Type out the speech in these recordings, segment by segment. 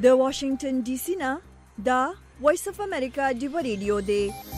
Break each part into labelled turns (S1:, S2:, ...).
S1: د واشنگټن ډي سي نه دا وایس اف امریکا ډیو ریډیو دی.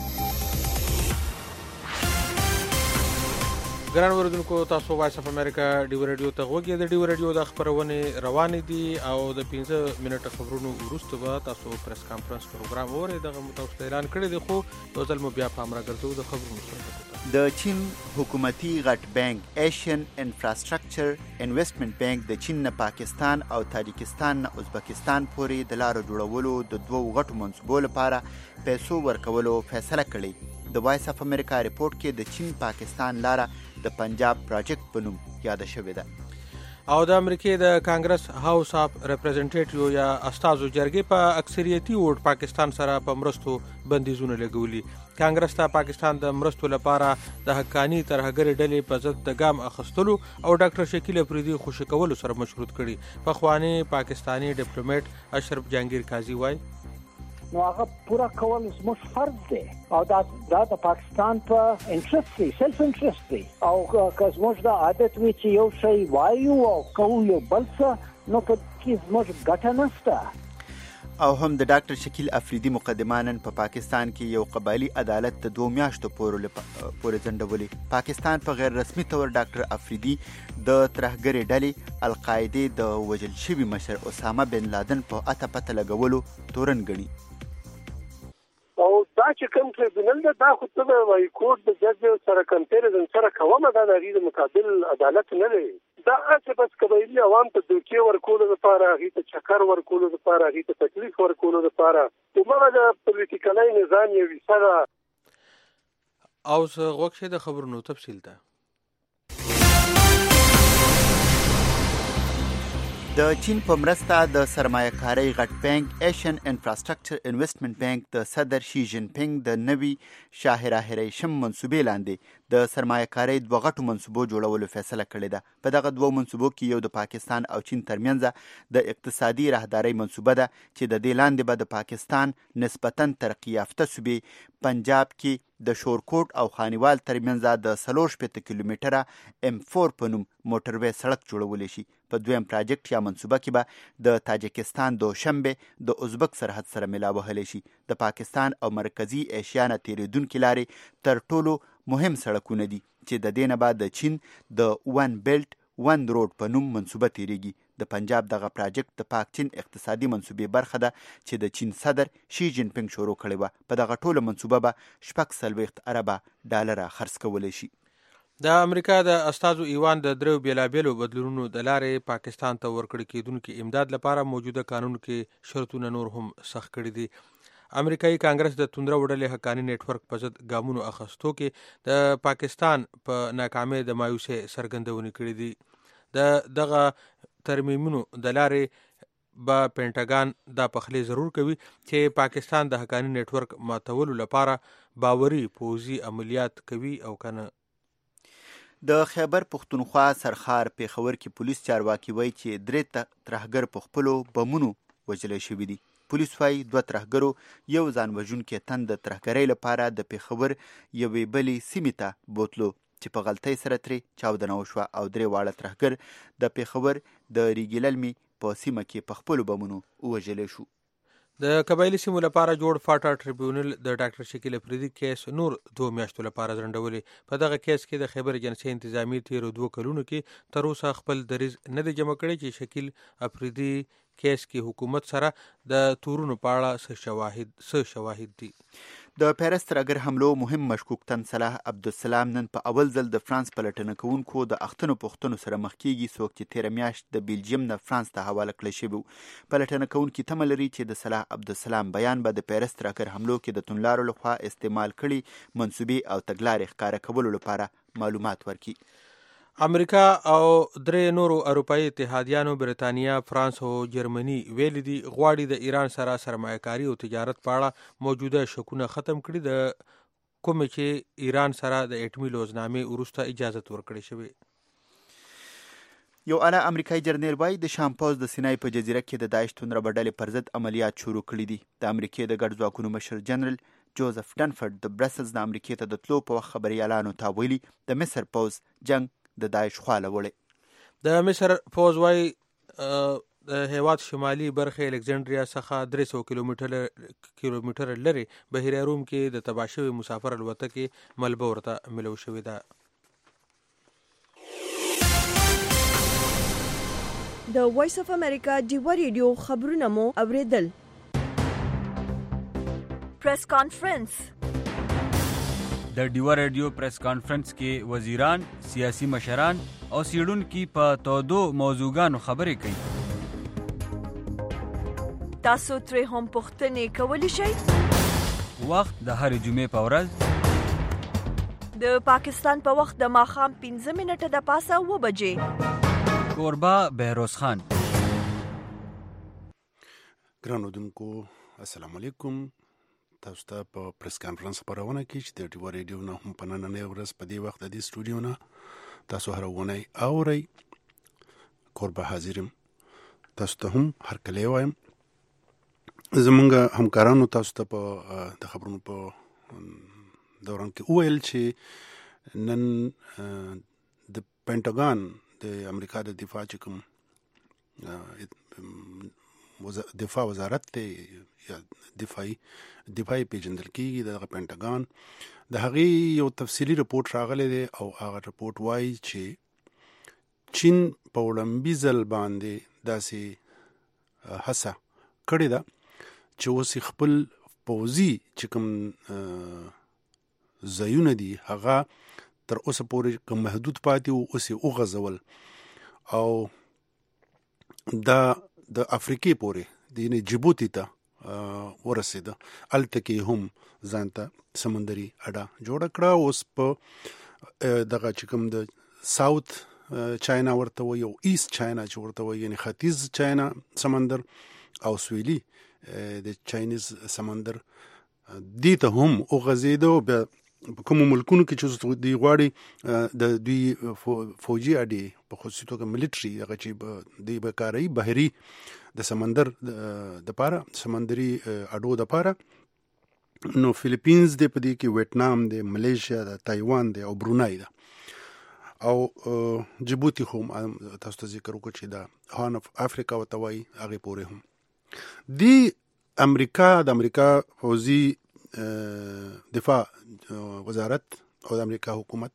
S2: ګران اوریدونکو، تاسو وایس اف امریکا ډیو ریډیو ته غوږی د ډیو ریډیو د خبرونه روانې دي او د 15 منټه خبرونو وروسته به تاسو پریس کانفرنس پروګرام اورئ. دغه متوسط اعلان کړی دی، خو یو ځل مو بیا پام راګرځو د خبرونو سره.
S3: د چین حکومتي غټ بانک ایشین انفراستراکچر انویسټمنټ بانک د چین نه پاکستان او تاجکستان نه ازبکستان پورې د لارو جوړولو د دوو غټو منصوبو لپاره پیسو ورکولو فیصله کړې. د وایس اف امریکا ریپورت کې د چین پاکستان لاره د پنجاب پروجیکټ په نوم یاد شوې ده.
S2: او د امریکې د کانګرس هاوس اف ریپرزنټیټیو یا استازو جرګې په اکثریتي ووټ پاکستان سره په مرستو بندیزونه لګولي. کانګرس ته پاکستان د مرستو لپاره د حقاني ترهګرې ډلې په ضد د ګام اخیستلو او ډاکټر شکیل افریدي خوشي کولو سره مشروط کړي. پخوانی پاکستانی ډیپلوماټ اشرف جهانگیر قاضي وایي
S4: نو هغه پورا کول زموږ فرض دی او دا د پاکستان په انټرست دی، سیلف انټرست دی. او که زموږ د عادت وي چې یو شی وایو او کوو یو بل څه، نو په کې زموږ ګټه نشته.
S3: او هم د ډاکټر شکیل افریدي مقدمه نن په پاکستان کې یو قبایلي عدالت د 2 میاشتو پورې ځنډولې. پاکستان په غیر رسمي تور ډاکټر افریدي د ترهګرې ډلې القاعده د وژل شوي مشر اسامه بن لادن په اته پته لګولو تورن ګڼي.
S5: او دا چې کوم ټریبیونل ده، دا خو ته د وای کورټ د جج سره کمپیریزن سره کومه دا د غیر مقابل عدالت نه دی. دا اصل بس قبایلی عوام ته دوکې ورکولو لپاره، هغه ته چکر ورکولو لپاره، هغه ته تکلیف ورکولو لپاره کومه د پولیټیکلای نظام یې وسره.
S2: او څه غوښه د خبرونو تفصیل ده.
S3: د چین په مرسته د سرمایه‌کارۍ غټ بانک ایشین انفراستراکچر انویسټمنټ بانک د صدر شي جین پینګ د نوي شاهرا هریشم منصوبې لاندې د سرمایه‌کارۍ دوه غټو منصوبو جوړولو فیصله کړې ده. په دغه دوه منصوبو کې یو د پاکستان او چین ترمنځ د اقتصادي راهدارۍ منصوبه ده چې د دې لاندې به د پاکستان نسبتاً ترقی یافته صوبې پنجاب کې د شورکوټ او خانیوال ترمنځ د 3.5 کیلومتره M4 په نوم موټروي سړک جوړول شي. په دویم پروجیکټ یا منصوبه کې به د تاجکستان دوشنبه د ازبک سرحد سره ملا وهلی شي. د پاکستان او مرکزی ایشیا نه تیریدونکې لارې تر ټولو مهم سړکونه دي چې د دې نه بعد د چین د ون بیلټ ون روډ په نوم منصوبه تیریږي. د پنجاب دغه پروجیکټ د پاک چین اقتصادي منصوبې برخه ده چې د چین صدر شي جین پینګ شروع کړې وه. په دغه ټوله منصوبه به 46 اربه ډالر خرڅ کولی شي.
S2: د امریکا د استازو ایوان د درو بیلابیلو بدلونونو د لارې پاکستان ته ورکړل کېدونکي امداد لپاره موجوده قانون کې شرطونه نور هم سخت کړي دي. امریکایي کانګرس د توندره وډلې حقاني نیټ ورک په ضد ګامونو اخیستو کې د پاکستان په ناکامۍ د مایوسۍ څرګندونې کړې دي. دغه ترمیمونو د لارې به پینټاګان دا پخلی ضرور کوي چې پاکستان د حقاني نیټ ورک ماتولو لپاره باوري پوځي عملیات کوي او کنه.
S3: د خیبر پختونخوا سرخار پیښور کې پولیس چارواکي وایي چې 3 ترهګر په خپلو بمونو وژل شوي دي. پولیس وایي 2 ترهګرو یو ځان وژونکی تن د ترهګرۍ لپاره د پیښور یوې بلې سیمې ته بوتلو چې په غلطۍ سره ترې چاودنه وشوه او 3 واړه ترهګر د پیښور د ریګللمي په سیمه کې په خپلو بمونو وژل شو.
S2: د قبایلی سیمو لپاره جوړ فاټا ټریبیونل د ډاکټر شکیل افریدي کیس نور 2 میاشتو لپاره ځنډولې. په دغه کیس کې د خیبر ایجنسۍ انتظامی تیرو 2 کلونو کې تر اوسه خپل دریځ نه دی جمع کړی چې شکیل افریدي کیس کې حکومت سره د تورونو په اړه څه شواهد دي.
S3: د پیرس ترهګر حملو مهم مشکوک تن صلاح عبدالسلام نن په اول ځل د فرانس پلټنه کوونکو د اختنو پوښتنو سره مخ کیږي. څوک چې 13 میاشت د بیلجیم نه فرانس ته حواله کړی شوی. پلټنه کوونکي تمه لري چې د صلاح عبدالسلام بیان به د پیرس ترهګر حملو کې د تونلارو لخوا استعمال کړي منصوبې او تګلارې ښکاره کولو لپاره معلومات ورکړي.
S2: امریکا او 3 نورو اروپایي اتحادیانو برتانیا، فرانس او جرمني ویل دي غواړي د ایران سره سرمایه‌کاري او تجارت په اړه موجوده شکونه ختم کړي، د کوم چې ایران سره د اټومي لوزنامې وروسته اجازه ورکړې شوې.
S3: یو اعلی امریکایي جرنیل وایي د شام پوز د سینای په جزیره کې د داعش توندره ډلې پر ضد عملیات شروع کړي دي. د امریکې د ګډ ځواکونو مشر جنرال جوزف ډنفورد د برسلز د امریکې ته د تلو په وخت خبريالانو ته ویلي د مصر پوز جنگ د داعش خواله وړي.
S2: د مصر پوز وایي د هیواد شمالي برخه الکسندریا څخه 300 کیلومتر لري بحیره روم کې د تباه شوي مسافر الوتکې ملبه ورته ملو شوې ده.
S1: د وایس اف امریکا ډیوا ریډیو خبرونه مو اوریدل. پریس کانفرنس.
S6: د ډیوا ریډیو پریس کانفرنس کې وزیران، سیاسي مشران او سیډونکو په تودو موضوعګانو خبرې کوي.
S1: تاسو ترې هم پوښتنې کولی شئ.
S6: وخت د هرې جمعې په ورځ
S1: د پاکستان په وخت د ماښام 15 منټه د پاسه 9 بجې.
S6: کوربه بهروز خان.
S7: ګرانو دونکو السلام علیکم. تاسو ته په پریس کانفرنس خبرونه کې چې د ډیوا ریډیو نه هم په نننۍ ورځ په دې وخت د دې سټوډیو نه تاسو هر ونی اورئ. کوربه حاضرم. تاسو ته هم هر کله وایم. زمونږ همکارانو تاسو ته په د خبرونو په دوران کې وویل چې نن د پینټاګان د امریکا د دفاع چې کوم دفاع وزارت ته یا دفاعي پیژندل کېږي د پینټاګان د هغې یو تفصیلي رپورټ راغلی دی او هغه رپورټ وایي چې چین په وړاندې ځل باندې داسې هڅه کړې ده چې اوس خپل پوځي چې کوم ځایونه دي هغه تر اوسه پورې کوم محدود پاتې وو اوس یې وغځول او دا د افریقې پورې د جیبوتي ته ورسېده. هلته کې هم ځان ته سمندري اډه جوړه کړه. اوس په دغه چې کوم د ساوث چاینا ورته وایي او ایست چاینا چې ورته وایي یعنې ختیځ چاینا سمندر او سویلي د چاینیز سمندر دې ته هم وغځېده. بیا په کومو ملکونو کې چې دوی غواړي د دوی فوجي اډې په خصوصي توګه ملیټري هغه چې دوی به کاروي بحري د سمندر دپاره سمندري اډو دپاره نو فلیپینز دی په دې کې ویتنام دی ملیشیا ده تایوان دی او برونای ده او جیبوتي هم تاسو ته ذکر وکړو چې د هارن اف افریقا ورته وایي هغې پورې هم دی امریکا د امریکا فوزي دفاع وزارت او د امریکا حکومت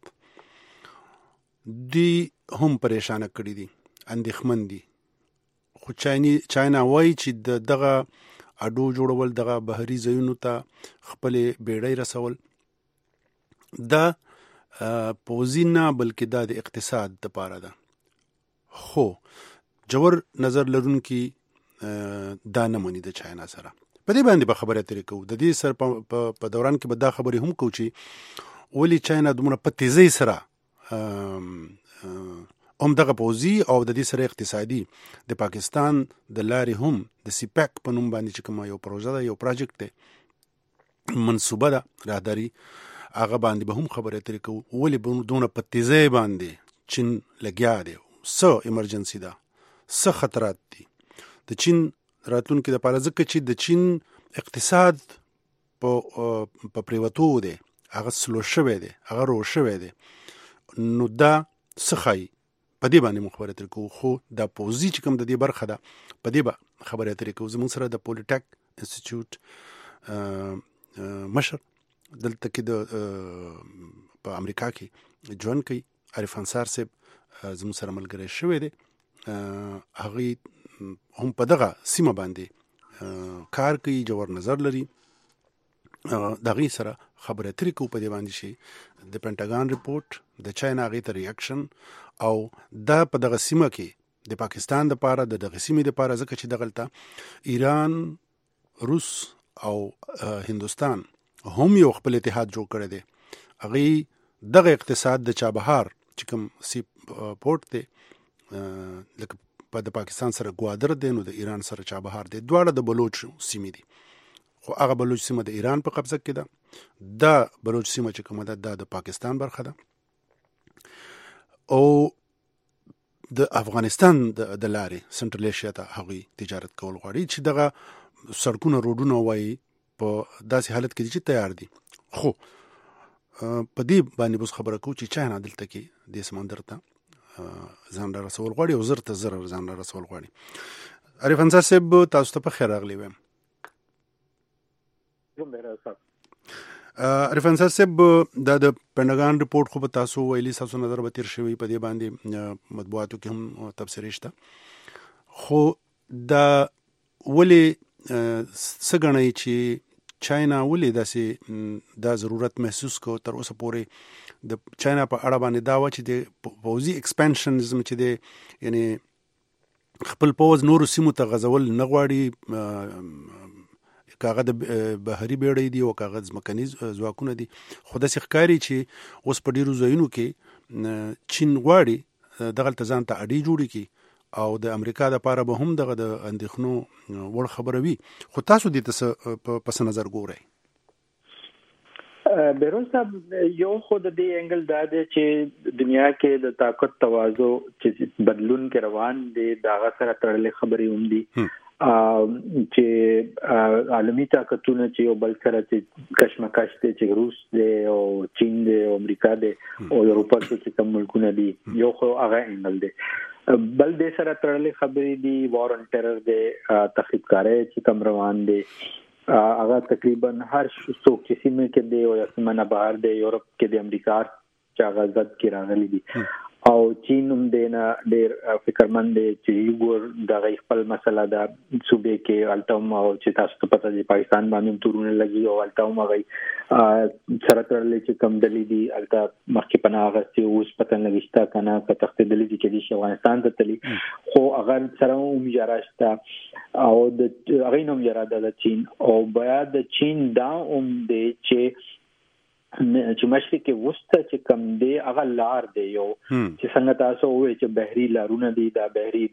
S7: دی هم پریشانه کړي دي اندېښمن دي. خو چاینا وایي چې دغه اډو جوړول دغه بحري ځایونو ته خپلې بیړۍ رسول دا پوځي نه بلکې دا د اقتصاد دپاره ده. خو جوور نظر لرونکي دا نه مني د چاینا سره. په دې باندې به خبره ترې کوو. د دې سره په دوران کې به دا خبرې هم کوو چې ولې چاینا دومره په تیزۍ سره هم دغه پوځي او د دې سره اقتصادي د پاکستان د لارې هم د سیپیک په نوم باندې چې کومه یو پروژه ده یو پروجیکټ دی منصوبه ده راهداري هغه باندې به هم خبرې ترې کوو. ولې دونه په تیزۍ باندې چین لګیا دی، څه ایمرجنسي ده، څه خطرات دي د چین راتلونکي دپاره، ځکه چې د چین اقتصاد په پریوتو دی، هغه سلو شوی دی، هغه رو شوی دی. نو دا څه ښایي په دې باندې موږ خبرې ترې کوو. خو دا پوځي چې کوم د دې برخه ده په دې به خبرې ترې کوو. زموږ سره د پولیټیک انسټیټیوټ مشر دلته کې په امریکا کې ژوند کوي عارف انصار صاحب زموږ سره ملګری شوی دی. هغوی هم په دغه سیمه باندې کار کوي، جوور نظر لري. د هغوی سره خبرې ترې کوو په دې باندې چې د پینټاګان رپورټ د چاینا هغې ته ریاکشن او دا په دغه سیمه کې د پاکستان دپاره د دغه سیمې دپاره، ځکه چې دغلته ایران، روس او هندوستان هم یو خپل اتحاد جوړ کړی دی. هغوی دغه اقتصاد د چابهار چې کوم سی پورټ دی لکه په د پاکستان سره ګوادر دی، نو د ایران سره چابهار دی، دواړه د بلوچ سیمې دي. خو هغه بلوچ سیمه د ایران په قبضه کې ده، دا بلوچ سیمه چې کومه ده دا د پاکستان برخه ده. او د افغانستان د لارې سنټرل ایشیا ته هغوی تجارت کول غواړي چې دغه سړکونه روډونه وایي په داسې حالت کې دي چې تیار دي. خو په دې باندې بس خبره کوو چې چاینا دلته کې د سمندر ته ځان را رسول غواړي او زر ته زر ځان را رسول غواړي. عارف انصار صاحب تاسو ته په خیر راغلی ویم. عارف انصار صاحب د پینټاګان ریپورت خو په تاسو ویلي تاسو نظر به تیر شوی په دې باندې مطبوعاتو کې هم تبصرې شته، خو دا ولې څنګه چې چاینا ولې داسې دا ضرورت محسوس کو تر اوسه پورې د چاینا په اړه باندې دا و چې د پوځي ایکسپانشنزم چې د یعنی خپل پوز نور سیمو ته غزول نه غواړي، کاغه د بهري بیړۍ دی او کاغه ځمکني ځواکونه دي، خو داسې ښکاري چې اوس په ډیرو ځایونو کې چین غواړي دغلته ځان ته اډې جوړې کړي او د امریکا د پاره به هم دغه د اندېښنو وړ خبره وي. خو تاسو دې ته پس نظر ګورئ؟
S8: بیرون صاحب یو خود د انګل دا دی چې دنیا کې د طاقت تواضع چې بدلون کې روان دي داغه سره تړلې خبرې هم دي چې عالمي طاقتونه چې یو بل سره چې کشمکش دي چې روس دی او چین دی او امریکا دی او یورپ کې کوم ملکونه دي، یو خو هغه انګل دی. بل د سره تړلې خبرې دي وار اون ټیرر دی، تخریبکاري چې کوم روان دي، هغه تقریبا هر څوک چې سیمه کې دی او سیمه بهر دی یورپ کې د امریکا چې هغه ځد کې راغلي دي او چین هم دینا ډېر فکرمند دی چې یو د خپل مسله د صوبې کې الټوم او چې تاسو ته پته دی پاکستان باندې تورونه لګي او الټوم هغه سره ترلې چې کم دلی دي الټا مخکې پناه غستي اوس پته لګیشتا کنه په تخت دلی دي چې د افغانستان ته تلی خو هغه سره هم جاراشتا او د هغه نوم جراده د چین او بیا د چین دا هم دی چې مشرق وسطه چې کم دی هغه لار دی یو چې څنګه تاسو وایي چې بحري لارونه دي دا بحري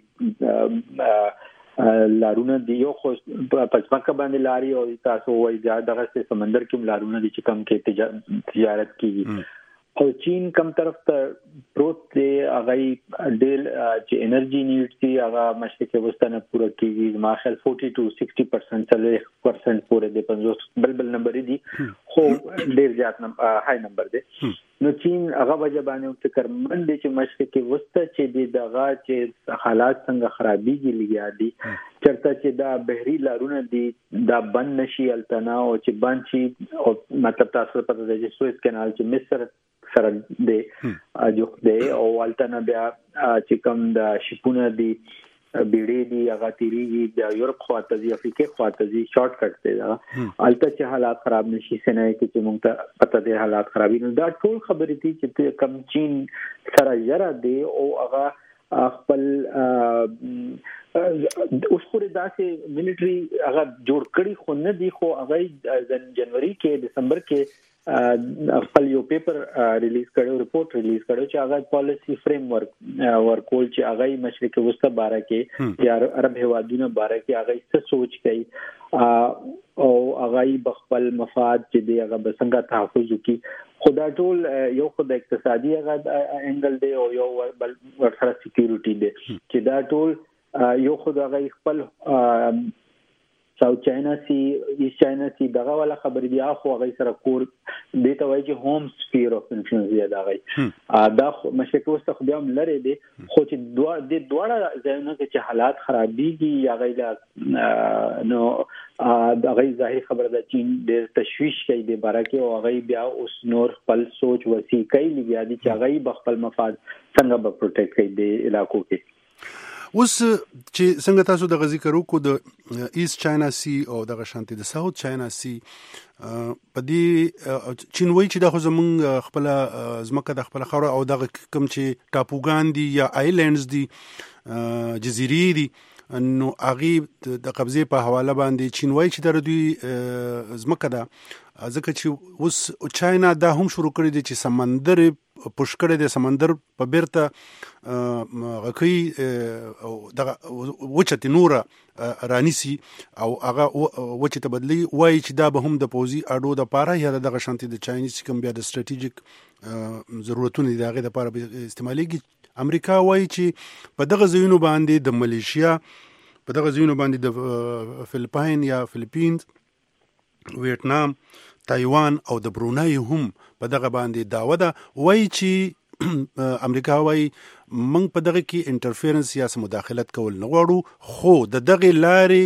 S8: لارونه دی یو خو پښمکه باندې لاري او تاسو وایي دا دغه سمندر کې لارونه دي چې کم کې تجارت کیږي او چین کم طرف ته پروت دی هغه ډېر چې انرژي نیډز دی هغه مشرق وسطه نه پوره کیږي ما خیال 40 to 60% 40% پوره دی 50 بل نمبر دی خو ډېر زیات هاي نمبر دی. نو چین هغه وجه باندې فکر مند دی چې مشرق وسطه چې دغه چې حالات څنګه خرابېږي لګیا دي چرته چې دا بحري لارونه دي دا بند نشي التنا او چې بند شي او مطلب تاسو پته دی چې سویس کانال چې مصر سره دی جو دی او التنا بیا چې کوم د شپونه دي بیړې دي هغه تیریږي د یورپ خواته دي افریقا خواته دي شارټ کټ دی دا الته چې حالات خراب نشي سنه کې چې موږ ته پته دي حالات خرابې نو دا ټول خبرې دي چې کم چین سره یره دی او هغه خپل اوس خوري داسې ملټري هغه جوړ کړی خو نه دی خو هغه جنوري کې دسمبر کې خپل یو پیپر ریلیز کړو ریپورت ریلیز کړو چې هغه پالیسی فریم ورکول چې هغه مشرق وسطه باره کې یا عرب هوادونو باره کې هغه څه سوچ کوي او هغه بخپل مفاد چې دی هغه بسنګ تحفظ کی خدا ټول یو خود اقتصادي هغه انګل دی او یو بل ورسره سکیورټي دی چې دا ټول یو خود هغه خپل ساوث چاینا سی ایست چاینا سی دغه ولا خبرې دی اخو هغه سره کور دی ته وایي چې هوم سپیر اف انفلوئنس دی دا مشرق وسطه خو بیا هم لري دی خو چې دواړه ځایونه کې چې حالات خرابېږي هغه نو هغه ظاهر خبره ده چې ډېر تشویش کوي د باره کې او هغه بیا اوس نور خپل سوچ وسیع کوي لګیا دي چې هغه بخپل مفاد څنګه به پروټیکټ کوي د علاقو کې.
S7: اوس چې څنګه تاسو د ذکر وکړو د ایست چاینا سی او د شانتي د ساوث چاینا سی په دې چین وایي چې دا خو زمونږ خپل ځمکه د خپل خاور او د کوم چې ټاپوګان دي یا آیلینډز دي جزیرې دي نو هغه د قبضه په حواله باندې چین وایي چې د دوی ځمکه ده ځکه چې اوس چاینا دا هم شروع کړی دی چې سمندر پښکړه د سمندر په بیرته غکې او دغه وچته نوره رانیسی او هغه وچه تبدلی وایي چې دا به هم د پوزي اډو د پاره یا دغه شانتي د چاینیز کوم بیا د سټریټیجیک ضرورتونه د هغه د پاره استعمالېږي. امریکا وایي چې په دغه ځایونو باندې د ملیشیا په دغه ځایونو باندې د فلیپاین یا فلیپینز ویتنام تایوان او د برونای هم په دغه باندې داوا ده وایي چې امریکا وايي موږ په دغه کې انټرفیرنس یا مداخلت کول نه غواړو، خو د دغه لارې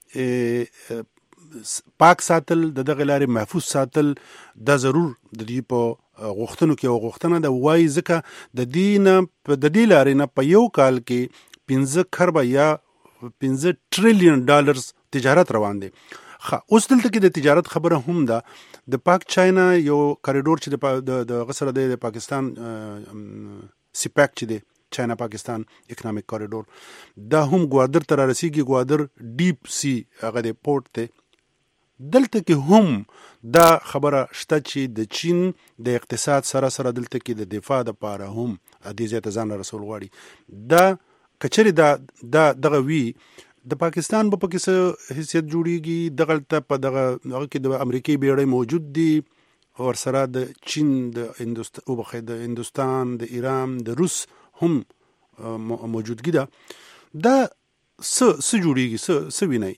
S7: پاک ساتل، د دغه لارې محفوظ ساتل دا ضرور د دې په غوښتنو کې او غوښتنه د وایي ځکه د دې لارې نه په یو کال کې 15 خربه یا 15 ټریلیون ډالرز تجارت روان دی. اوس دلته کې د تجارت خبره هم ده. د پاک چاینا یو کریډور چې د غسر د پاکستان سپیک چې دی چاینا پاکستان اکونومیک کریډور دا هم ګوادر تر رسیدي، ګوادر ډیپ سی هغه د پورت ته دلته کې هم دا خبره شته چې د چین د اقتصاد سره دلته کې د دفاع لپاره هم د دې ځان رسول غواړي. دا کچري دغه وی د پاکستان په کې څه حیثیت جوړیږي، دغه په دغه کې د امریکای بیړۍ موجود دي او سره د چین د هندوستان د ایران د روس هم موجودګي ده. دا څه جوړیږي، څه ویني؟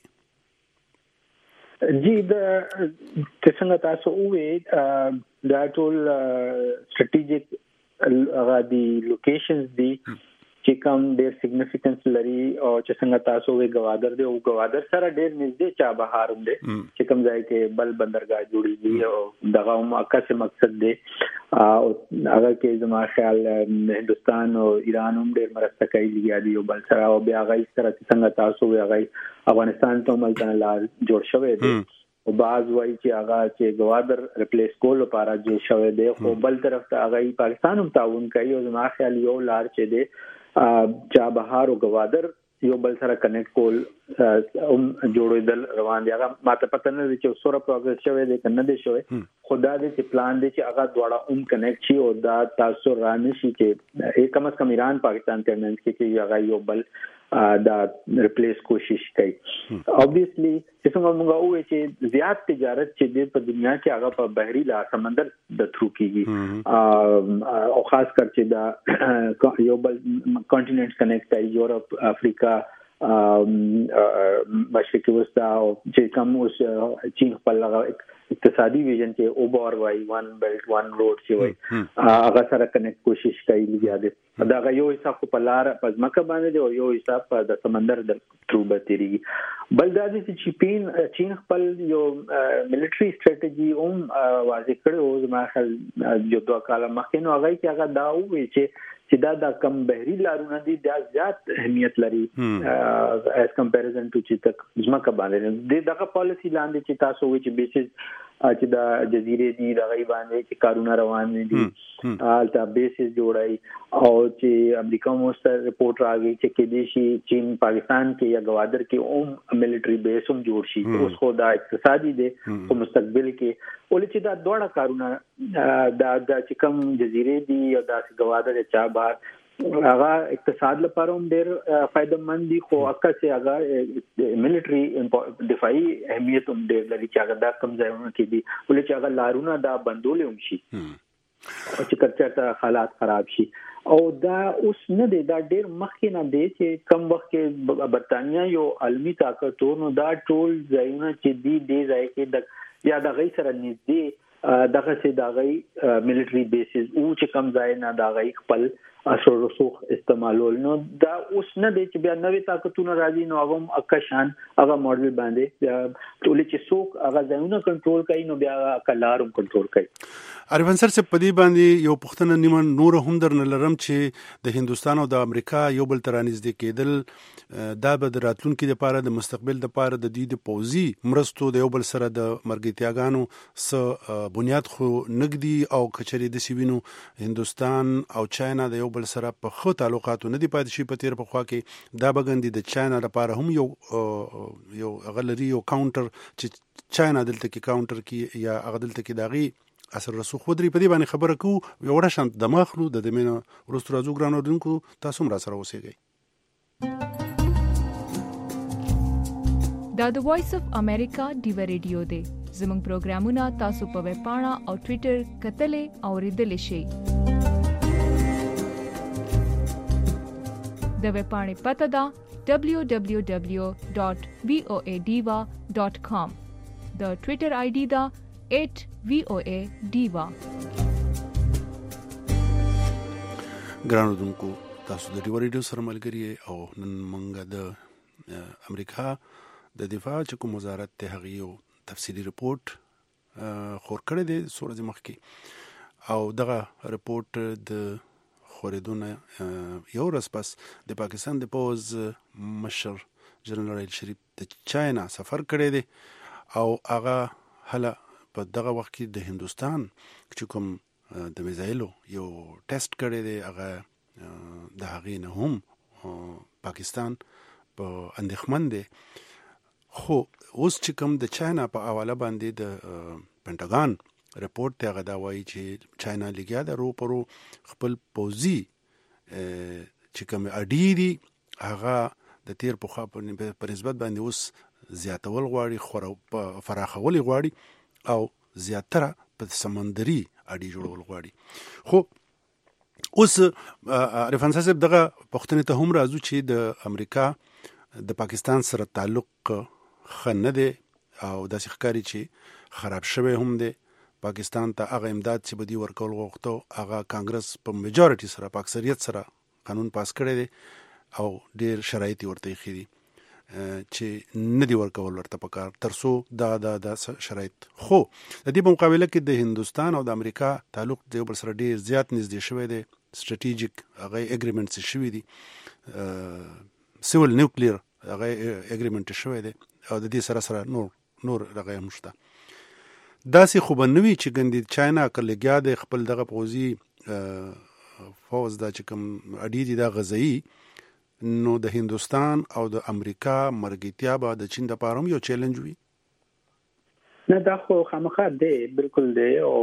S8: جی د څنګه تاسو وې دا ټول سټریټیجیک هغه دی لوکیشنز دي چې کوم ډېر سیګنیفیکنس لري او چې څنګه تاسو وې گوادر دی او گوادر سره ډېر نږدې چابهار هم دی چې کوم ځای کې بل بندرګاه جوړیږي او دغه هم اکثر مقصد دی او هغه کې زما خیال هندوستان او ایران هم ډېر مرسته کوي لګیا دي او بل سره او بیا هغه سره څنګه تاسو وې هغه افغانستان ته ملتان لار جوړ شوی دی او بعض وایي چې هغه چې گوادر ریپلیس کول لپاره جوړ شوی دی، خو بل طرف ته هغه پاکستان هم تعاون کوي او زما خیال یو لار چې دی چابهار او گوادر یو بل سره کنیکټ کول جوړېدل روان دي. هغه ماته پته نه دي چې سره پروګرس شوی دی کنه دی شوی، خدا دې چې پلان دی چې هغه دواړه کنیکټ شي او دا تاسو رانه شي چې کم از کم ایران پاکستان ترمنځ کې هغه یو بل دا ریپلیس کوشش کوي. obviously چې څنګه موږ وایو چې زیات تجارت چې د په دنیا کې هغه په بحري لار سمندر د تھرو کیږي او خاص کر چې دا یو بل کانټیننټ کنیکټ کوي، یورپ، افریقا، مشرقي وسطا او چې کوم اوس چین خپل اقتصادي ویژن کې اوبر وای ون بیلټ ون روډ چې وای هغه سره کنیکټ کوشش کوي لګیا دي. دا یو حساب په لار په ځمکه باندې دی او یو حساب په د سمندر د تھرو به تیریږي. بل دا دي چې چین خپل یو ملټری سټریټجی هم واضح کړو او زما خل جو 2 کال مخکې نو هغه کې هغه دا وی چې دا کم بحری لارونه دي دا زیات اهمیت لري as comparison to چې تک ځمکه باندې دغه پالیسی لاندې چې تاسو وی چې بیسز چې دا جزیره دي د غي باندې چې کارونه روان دي البته بیسز جوړای او چې امریکا موست رپورت راغی چې کې دیشي چین پاکستان کې یا گوادر کې ملټری بیس هم جوړ شي اوس خو دا اقتصادي دي او مستقبل کې ولې چې دا دوه کارونه دا چې کوم جزیره دي او دا گوادر چا بار هغه اقتصاد لپاره هم ډېر فائدہ مند دي، خو اکثر هغه ملټری دفاعي اهمیت هم ډېر لري چې هغه دا کم ځایونه کې دي ولې چې هغه لارونه دا بندول هم شي او چې کچته حالات خراب شي او دا اوس نه دی، دا ډېر مخکې نه دی چې کم وخت کې برتانیا یو عالمي طاقت نو دا ټول ځایونه چې دی ځای کې د یا د غي سره نږدې دغه سي د غي ملټری بیسز او چې کم ځای نه د غي خپل اثر رسوخ استعمالول نو دا اوس نه دی چې بیا نوې طاقتونه راځي نو هغه اکشان هغه ماډل باندې ټول چې څوک هغه ځایونه کنټرول کوي نو بیا کلارم کنټرول کوي.
S7: عرفان سر په دې باندې یو پښتنه نیمه نور هم درنه لرم چې د هندستان او د امریکا یو بل ترانیز دي کېدل دا به د راتلونکو لپاره د مستقبل لپاره د دې د پوزي مرستو د یو بل سره د مرګتیاګانو س بنیاد خو نګدي او کچري د سیوینو هندستان او چاینا د یو بل سره په خو تعلقاتو نه دی پاتې شي په تیر په خوا کې دا بغندي د چاینا لپاره هم یو غلري یو کاونټر چې چاینا دلته کې کاونټر کې یا غدلته کې داغي اثر رسوخ ودري په دې باندې خبره کو یو راشن د مخلو د دمنه ورستو راځو ګرانو دونکو تاسو هم را سره اوسئ.
S9: دا د وایس اف امریکا ډیو ریډیو دی. زموږ پروګرامونه تاسو په ویب پاڼه او ټوئیټر کتلې او ریډلې شئ. د ویب پاڼې پته ده www.voadiva.com. د ټوئیټر آی ډي ده @voadiva.
S7: ګران اوردونکو تاسو د ډیو ریډیو سره ملګری او نن موږ د امریکا د دفاع چې کوم وزارت ته هغه یو تفصیلی رپورت خور کړی دی څو مخکې او دغه رپورت د خوریدونه یو ورځ پس د پاکستان د پوز مشر جنرال شریف د چاینا سفر کړی دی او هغه هله په دغه وخت کې د هندستان چې کوم د میزایلو یو ټیسټ کړی دی هغه د هغې نه هم پاکستان په اندېښمن دی خو اوس چې کوم د چاینا په حواله باندې د پینټاګان رپورت ته هغه دا وایي چې چاینا لګیا د روپرو خپل پوځي چې کوم اډې دي هغه د تیر پخوا په نسبت باندې اوس زیاتول غواړي فراخول غواړي او زیاتره په سمندري اډې جوړول غواړي خو اوس عرفان صاحب دغه پښتنې ته هم راځو چې د امریکا د پاکستان سره تعلق خنه دی او داسې ښکاري چې خراب شوی هم دی پاکستان ته هغه امداد چې بدی ورکول غوښتو هغه کانګرس په میجارټي سره په اکثریت سره قانون پاس کړی دی او ډیر شرایط ورته یې دي چې ندی ورکول ورته پکار ترسو دا شرایط خو د دې په مقابله کې د هندستان او د امریکا تعلق د یو بل سره ډیر زیات نږدې شوی دی سټریټیجیک هغه اګریمنټس شوی دي سیول نیوکلیر هغه اګریمنټ شوی دی او د دې سره نور هغه هم شته داسې خو به نوي چې ګندې چاینا کلګیا د خپل دغه پوځي فوز دا چې کوم اډې دي دا غذایی نو د هندستان او د امریکا مرګتیا به د چین د پاره یو چیلنج وي
S8: نه دا خو خامخا دی بالکل دی او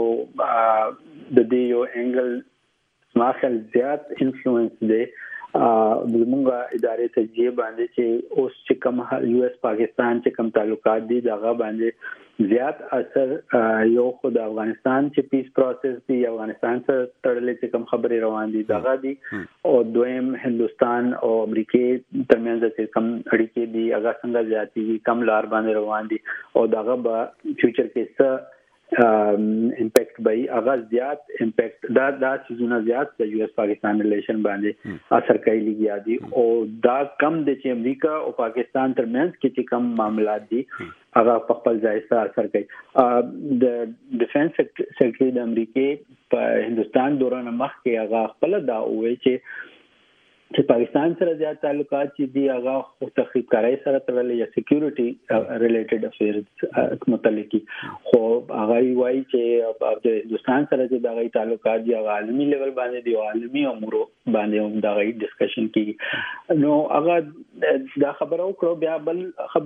S8: د دې یو انګل سماخل زیات انفلوئنس دی زمونږ ادارې تجزیه باندې چې اوس چې کوم یو اس پاکستان چې کوم تعلقات دي دغه باندې زیات اثر یو خو د افغانستان چې پیس پروسس دی افغانستان سره تړلې چې کوم خبرې روان دي دغه دي او دویم هندستان او امریکا ترمنځ چې کوم اړیکې دي هغه څنګه زیاتې کم لار باندې روان دي او دغه به فیوچر کې څه امپیکټ به هغه زیات امپیکټ دا چیزونه زیات د یو اس پاکستان ریلیشن باندې اثر کوي لګیا دي او دا کم د چې امریکا او پاکستان ترمنځ کې کم معاملات دي هغه په خپل ځای سره اثر کوي د ډیفنس سیکرټري د امریکا په هندستان دوران مخ کې هغه خپل دا وایي چې پاکستان سره زیات تعلقات چې دی هغه خو تخریب کارای سره تړلې یا سکیورټي ریلیټډ افیرز متعلق خو هغه وایي چې د هندستان سره چې دغه تعلقات دی عالمي لیول باندې دی عالمي امور باندې هم دغه ډسکشن کیږي نو هغه دا خبره وکړو بیا بل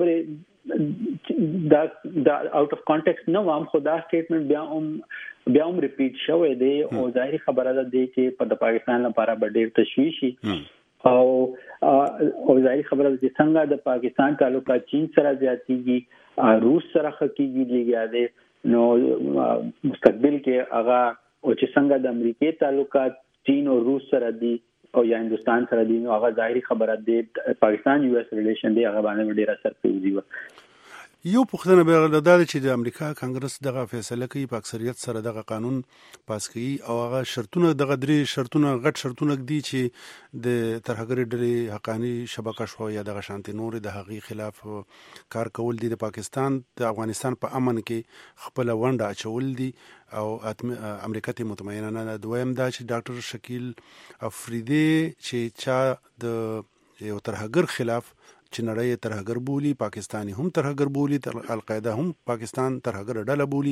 S8: خبره دا اوټ اف کانټیکست نو هم خدا سټیټمنټ بیا هم ریپیټ شوی دی او ظاهري خبره ده چې په پاکستان لپاره به ډیر تشویشي او ظاهري خبره ده چې څنګه د پاکستان تعلقات چین سره زیاتېږي روس سره خکېږي لګیا دي نو مستقبل کې هغه او چې څنګه د امریکای تعلقات چین او روس سره دي او یا هندستان سره دي نو هغه ظاهري خبره ده پاکستان یو اس ریلیشن دی هغه باندې ډیر اثر کوي
S7: یو پوښتنه به دا چې د امریکا کانګرس دغه فیصله کوي په اکثریت سره دغه قانون پاس کوي او هغه شرطونه دغه درې شرطونه غټ شرطونه دي چې د ترهګري ډلې حقاني شبکه شو یا دغه شانتي نور د هغې خلاف کار کول دي د پاکستان د افغانستان په امن کې خپل ونډه اچول دي او امریکا ته مطمئنه نه دویم دا چې ډاکټر شکیل افریدی چې چا د یو ترهګر خلاف چې نړۍ ترهګر بولی پاکستانی هم ترهګر بولی القاعده هم پاکستان ترهګر ډله بولی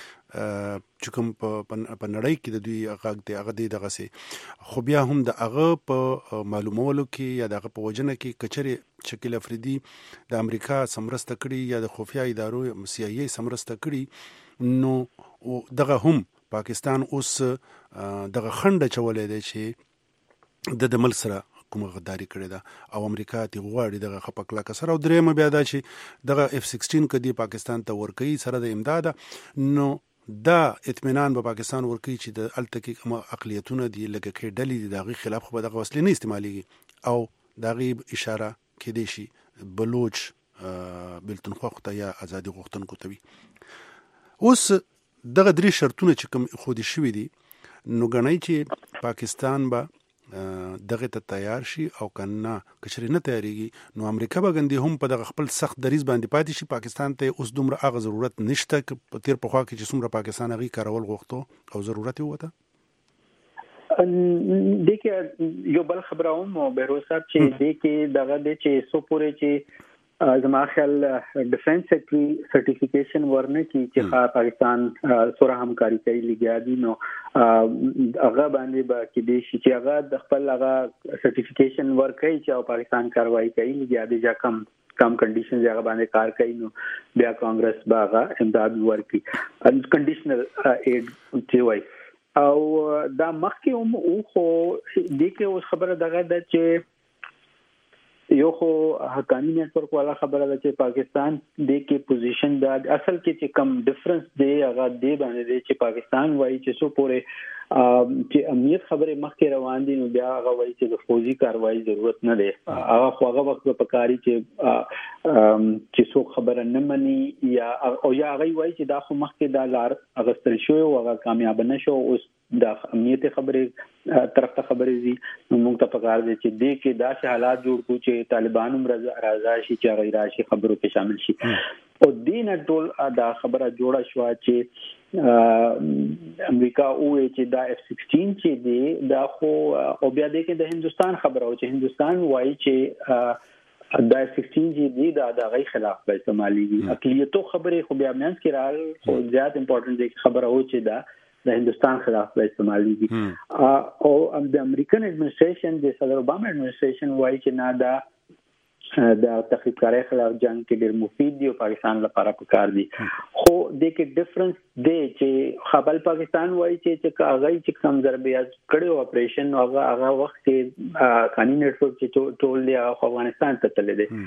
S7: چې کوم په نړۍ کې د دوی هغه دغه سي خو بیا هم د هغه په معلومولو کې یا دغه په وجنه کې کچري شکیل افریدی د امریکا سمرسته کړي یا د خفیا ادارو CIA سمرسته کړي نو دغه هم پاکستان اوس دغه خنډ چولې دی چې د ملک سره کومه غداري کړې ده او امریکا ته غواړي دغه خپکلا کسر او درېمه بیا دا چې دغه F-16 کدي پاکستان ته ورکړي سره د امداد نو دا اطمینان به پاکستان ورکړي چې د التکی کوم اقلیتونه دي لکه کې ډلې دغه خلاف خو دغه وسلې نه استعماليږي او دغه اشاره کې دي شي بلوچ بلتنخوا خو یا ازادي غوښتونکو ته وي اوس دغه درې شرطونه چې کوم خودي شوي دي نو غنۍ چې پاکستان به دغه ته تیار شي او کنه کچري نه تیاریږي نو امریکا باندې هم په دغه خپل سخت دریز باندې پاتې شي. پاکستان ته اوس دومره هغه ضرورت نشته په تیر په خوا کې چې څومره پاکستان هغه کارول غوښتو او ضرورت یې وته.
S8: دغه یو بل خبره هم بهروز صاحب چې دغه دغه چې سو پورې چې زما خیال ډیفنس سیکټری سرټیفیکیشن ورنه کی چې پاکستان سره همکاري کوي لګیا دي نو هغه باندې با کې دي چې هغه د خپل هغه سرټیفیکیشن ورکړي چې پاکستان کاروایی کوي لګیا دي چې کم کنډیشنز هغه باندې کار کوي نو بیا کانګرس باغه امداد ورکړي انکنډیشنل ایډ چې وای او دا مخکې هم او خو دغه اوس خبره دغه د چې یو خو حقانی نتورک والا خبره ده چې پاکستان د کې پوزیشن دا اصل کې چې کم ډیفرنس دی هغه دی باندې چې پاکستان وایي چې سو پورې چې امنیت خبره مخکې روان دي نو بیا هغه وایي چې د فوجي کاروایی ضرورت نه دی. هغه وخت په کاری چې سو خبره نه مني یا هغه وایي چې دا خو مخکې دا لار اغستل شو او هغه کامیاب نه شو. اوس د امنیت خبره طرف ته خبرې دي نو موږ ته پکار دي چې دې کې داسې حالات جوړ کړو چې طالبان هم راځي چې غیر راشي خبرو کې شامل شي او دین ټول دا خبره جوړه شو چې امریکا او چې دا F-16 چې دی دا خو او بیا دې کې د هندستان خبره او چې هندستان وایي چې دا F-16 چې دی دا غي خلاف به استعماليږي. اقلیتو خبره خو بیا مینس کې راغل خو زیات امپورټنت دی خبره او چې دا د هندستان خلاف به استعماليږي او د امریکن اډمنسټریشن د صدر اوباما اډمنسټریشن وایي چې نه دا تخریب کاری خلاف جنگ کې ډېر مفید دی او پاکستان لپاره پکار دی. خو د کې ډیفرنس دی چې خپل پاکستان وایي چې هغه چې کوم ضربیات کړي اپریشن هغه وخت کې قانوني نتورک چې ټول دی افغانستان ته تللی دی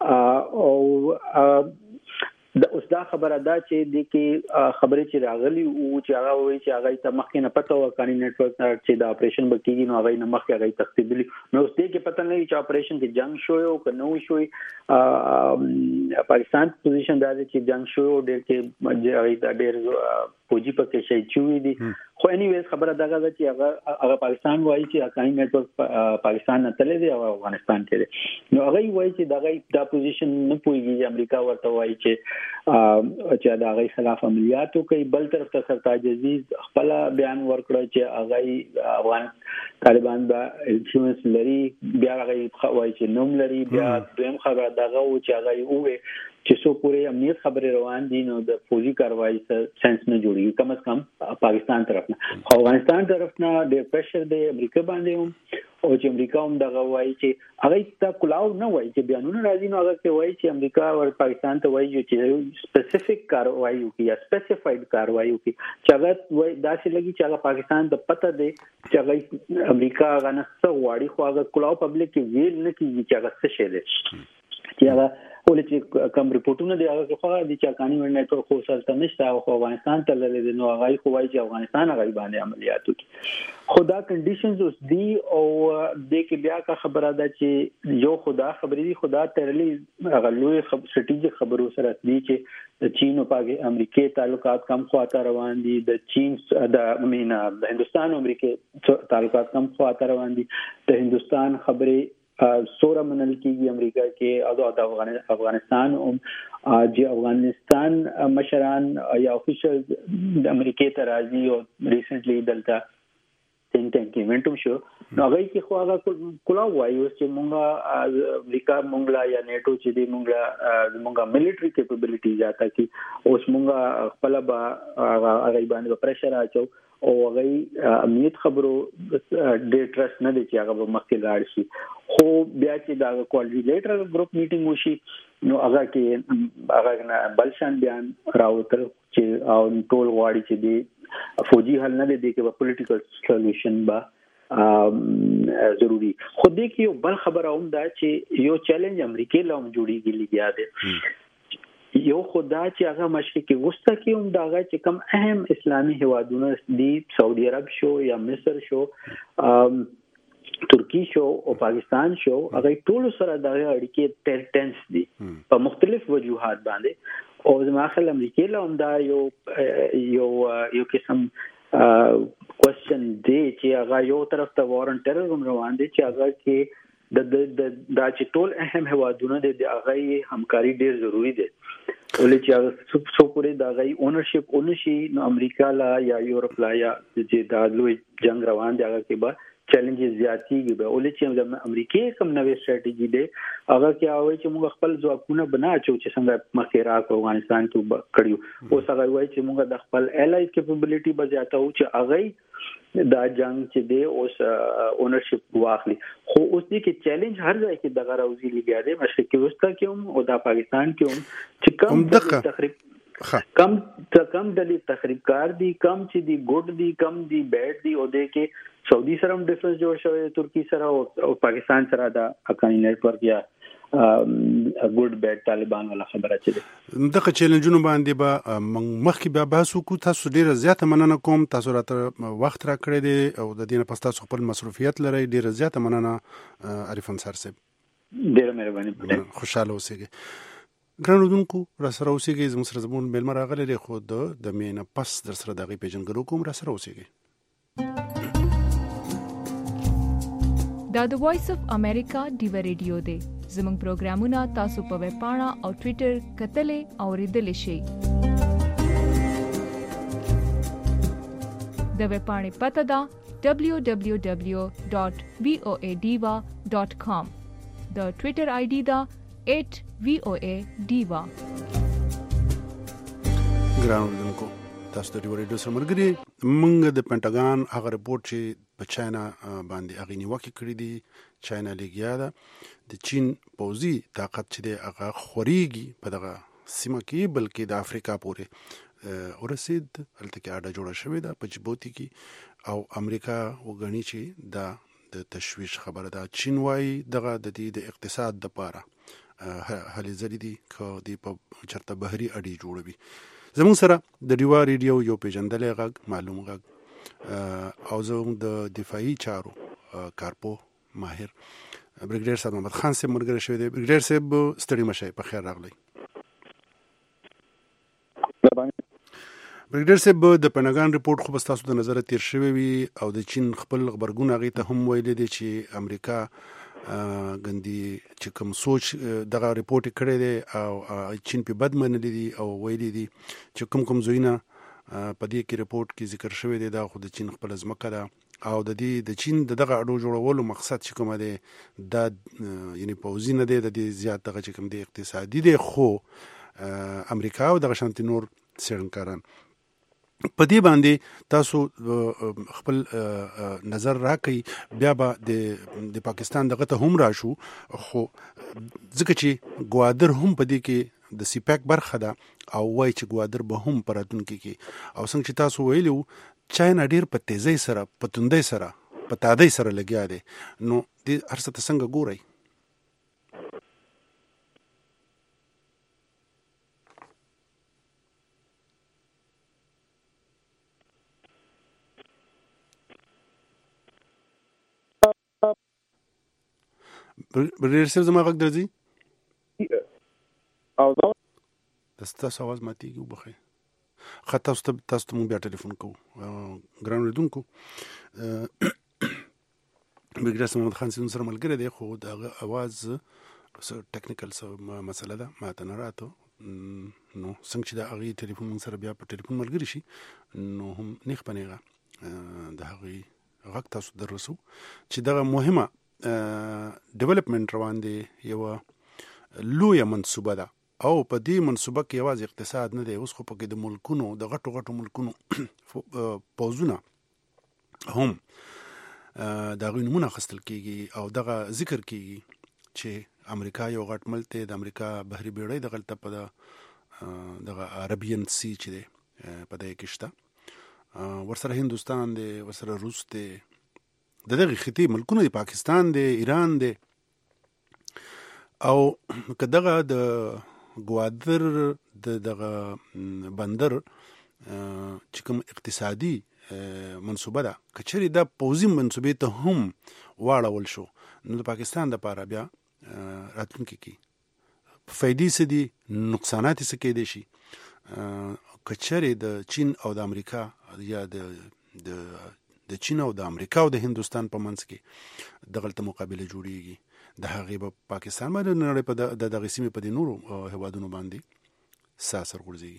S8: او د اوس دا خبره ده چې د کې خبرې چې راغلي او چې هغه وایي چې هغه ته مخکې نه پته و قانوني نتورک چې د اپریشن بکیږي نو هغه نه مخکې هغه تخصیبلی نو اوس دې کې پته نه چې اپریشن کې جنگ شوی او که نه شوی. پاکستان پوزیشن دا چې جنگ شوی او ډېر کې ډېر فوجي پکې شي چوي دي خو انیویز خبره دغه ده چې هغه پاکستان وایي چې قانوني نتورک پاکستان نه تللی دی او افغانستان کې دی نو هغه وایي چې دا پوزیشن نه پويږي. امریکا ورته وایي چې دا غي خلاف عملیاتو کوي. بل طرف ته سرتاج عزیز خپل بیان ورکړ چې هغه افغان طالبان با انفلوئنس لري بیا هغه وایي چې نوم لري بیا دویم خبره دغه او چې هغه وې چې سو پورې امنیت خبره روان دي نو د فوجي کاروایی څخه سنس نه جوړي کم از کم پاکستان طرف نه. افغانستان طرف نه د پریشر دی امریکا باندې هم او چې امریکا هم دغه وایي چې هغه ته کلاو نه وایي چې بیانونه راځي نو هغه کې وایي چې امریکا او پاکستان ته وایي چې سپیسیفیک کاروایی وکړي یا سپیسیفاید کاروایی وکړي چې هغه وایي داسې لګي چې هغه پاکستان ته پته دی چې هغه امریکا غنه څه غواړي خو هغه کلاو پبلک کې ویل نه کیږي چې هغه څه شي دی چې هغه ولې چې کوم ریپورتونه دی هغه خو د چاکانی نتورک خو سره نشته او افغانستان ته لری نو هغه خو وایي چې افغانستان هغه باندې عملیات وکړي. خدا کنډیشنز اوس دی او د کې بیا کا خبره ده چې یو خدا خبرې دی خدا ترلی هغه لوی سټریټیجیک خبرو سره دی چې د چین او پاکستان امریکای تعلقات کم خواته روان دي د چین د هندستان او امریکای تعلقات کم خواته روان دي د هندستان خبرې سوره منل کیږي امریکا کې او د افغانستان چې افغانستان مشران یا افیشل د امریکای ته راځي او ریسنټلی دلته ټینګ ایونټ شو نو هغه کې خو هغه کلا وایي چې مونږه امریکا مونږه یا نیټو چې دی مونږه ملټری کیپبلیټی زیاته کی اوس مونږه خپل هغه باندې پریشر اچو او هغه امنیت خبرو ډېر ټرست نه دی چې هغه مخکې لاړ شي. خو بیا چې دا کوارډینیټر ګروپ میټینګ وشي نو هغه کې هغه بلشان بیان راوتل چې او ټول غواړي چې دی فوجي حل نه دی کې پولیټیکل سولوشن با ضروری. خو دې کې یو بل خبره هم دا چې یو چیلنج امریکای له هم جوړیږي لګیا دی. یو خدا چې هغه مشرقي وسطی کې هم داغه چې کم اهم اسلامي هوادونه دي سعودي عرب شو یا مصر شو ترکی شو او پاکستان شو هغه ټول سره دغه اړیکې ټنس دي په مختلف وجوهات باندې او ځماخل امریکای له هم دا یو قسم کوېسچن دی چې هغه یو طرف ته وار ان ټیرریزم روان دي چې هغه کې د چې ټول اهم هوادونه د هغه همکاري ډیر ضروری ده ولې چې هغه څو پورې د هغه اونرشپ اونشي نو امریکا لا یا یورپ لا یا چې د لوی جنگ روان دي هغه کې به چیلنجز زیاتېږي به ولې چې د امریکای کوم نوې سټریټیجي ده هغه کې هغه چې موږ خپل ځواکونه بناچو چې څنګه مخکې راک افغانستان کې کړیو اوس هغه وایي چې موږ د خپل الای کیپبلیټي بزیاتو چې هغه دا جنگ چې دی اوس اونرشپ واخلي خو اوس دې کې چیلنج هر ځای کې دغه راوځي لګیا دی مشرقي وسطا کې هم او د پاکستان کې هم چې کم تخریب کم دلی تخریبکار دي کم چې دی ګډ دي کم دی بیډ دي او دې کې سعودي سره هم ډیفرنس جوړ شوی ترکی سره او پاکستان سره دا حقانی نت ورک یا ګډ بیډ طالبان ولا خبره چي
S7: دغه چیلنجونو باندې به مخکې بیا بحث وکړو تاسو ډیره زیاته مننه کوم تاسو راته وخت را کړی دی او د دې نه پس تاسو خپل مصروفیت لرئ ډیره زیاته مننه عارف انصار صاحب
S8: ډیره مهرباني
S7: خوشاله اوسئ ګران اردوونکو را سره اوسئ زموږ سره زمون میلمه راغلی دی خو د مینه پس در سره د هغې پیژنګلو کوم را سره اوسئ
S9: دا د وایس اف امریکا ډیو ریډیو دی زموږ پروګرامونه تاسو په ویب پاڼه او ټوئیټر کتلې او ریډلې شئ د ویب پاڼې پته ده www.voadiva.com د ټوئیټر آی ډي ده @voadiva
S7: ګران اردوونکو تاسو د ډیو ریډیو سره ملګري موږ د پینټاګان هغه رپورټ چې په چاینا باندې هغه نیوکه کړې دي چاینا لګیا ده د چین پوځي طاقت چې دی هغه خوريږي په دغه سیمه کې بلکې د افریقا پورې ورسید هلته کې اډه جوړه شوې ده په جبوتي کې او امریکا وګڼي چې دا د تشویش خبره ده چین وايي دغه د دې د اقتصاد لپاره هلې ځلې دي که دی په چرته بهري اډې جوړوي زموږ سره د ډیوا ریډیو یو پیژندل غږ معلوم غږ او زموږ د دفاعي چارو کارپو ماهر بریګیډیر صاحب محمد خان صاحب مرګره شوی دی بریګیډیر صاحب ستړي مشه په خیر راغلی بریګیډیر صاحب د پناګان ریپورت خو بس تاسو د نظر تیر شوی وي او د چین خپل خبرګون هغه ته هم ویل دي چې امریکا غندي چې کوم سوچ دغه ریپورت کړی دی او چین په بد منلي دي او ویلي دي چې کوم زوینه په دې کې ریپورت کې ذکر شوی دی دا خو د چین خپل ځمکه ده او د چین دغه اډو جوړولو مقصد چې کوم دی دا یعنی پوځي نه دی د دې زیات دغه چې کوم دی اقتصادي دی خو امریکا او دغه شانتي نور څېړنکاران په دې باندې تاسو خپل نظر راکړئ بیا به د پاکستان دغه ته هم راشو خو ځکه چې ګوادر هم په دې کې د سیپیک برخه ده او وایي چې ګوادر به هم په راتلونکي کې او څنګه چې تاسو ویلو چاینا ډیر په تیزۍ سره په توندۍ سره په تادۍ سره لګیا دی نو دې هر څه ته څنګه ګورئ بریګیډیر صاحب زما غږ درځي
S5: او
S7: تاسو आवाज ماتېږي وبخښئ خاطر تاسو ته مو بیا ټلیفون کوو ګران اوریدونکو بریګیډیر محمد خان سره ملګری دی خو د आवाज ټیکنیکل مسله ده ماته نه راته نو څنګه چې د هغې ټلیفون موږ سره بیا په ټلیفون ملګري شي نو هم نیغ په نیغه د هغې غږ تاسو دررسو چې دغه مهمه ډیولپمنٹ روان دی یو لویه منصوبه ده او په دې منصوبه کې یوازې اقتصاد نه دی اوس خو په کې د ملکونو د غټو ملکونو پوځونه هم د هغوی نومونه اخیستل کېږي او دغه ذکر کېږي چې امریکا یو غټ ملک دی د امریکا بحري بیړۍ دغلته په دغه عربین سی چې دی په دې کې شته ورسره هندوستان دی ورسره روس دی د دغه خطي ملکونه دی پاکستان دی ایران دی او که دغه د ګوادر دغه بندر چې کوم اقتصادي منصوبه ده کچري د پوزي منصوبې ته هم واړول شو نو د پاکستان د لپاره بیا راتلونکي کې فائدې څه دي نقصانات څه کېدای شي کچري د چین او د امریکا یا د د چین او د امریکا او د هندستان په منځ کې دغلته مقابله جوړیږي، د هغې به پاکستان باندې نړۍ په دغه سیمې په دې نورو هیوادونو باندې اثر غورځوي.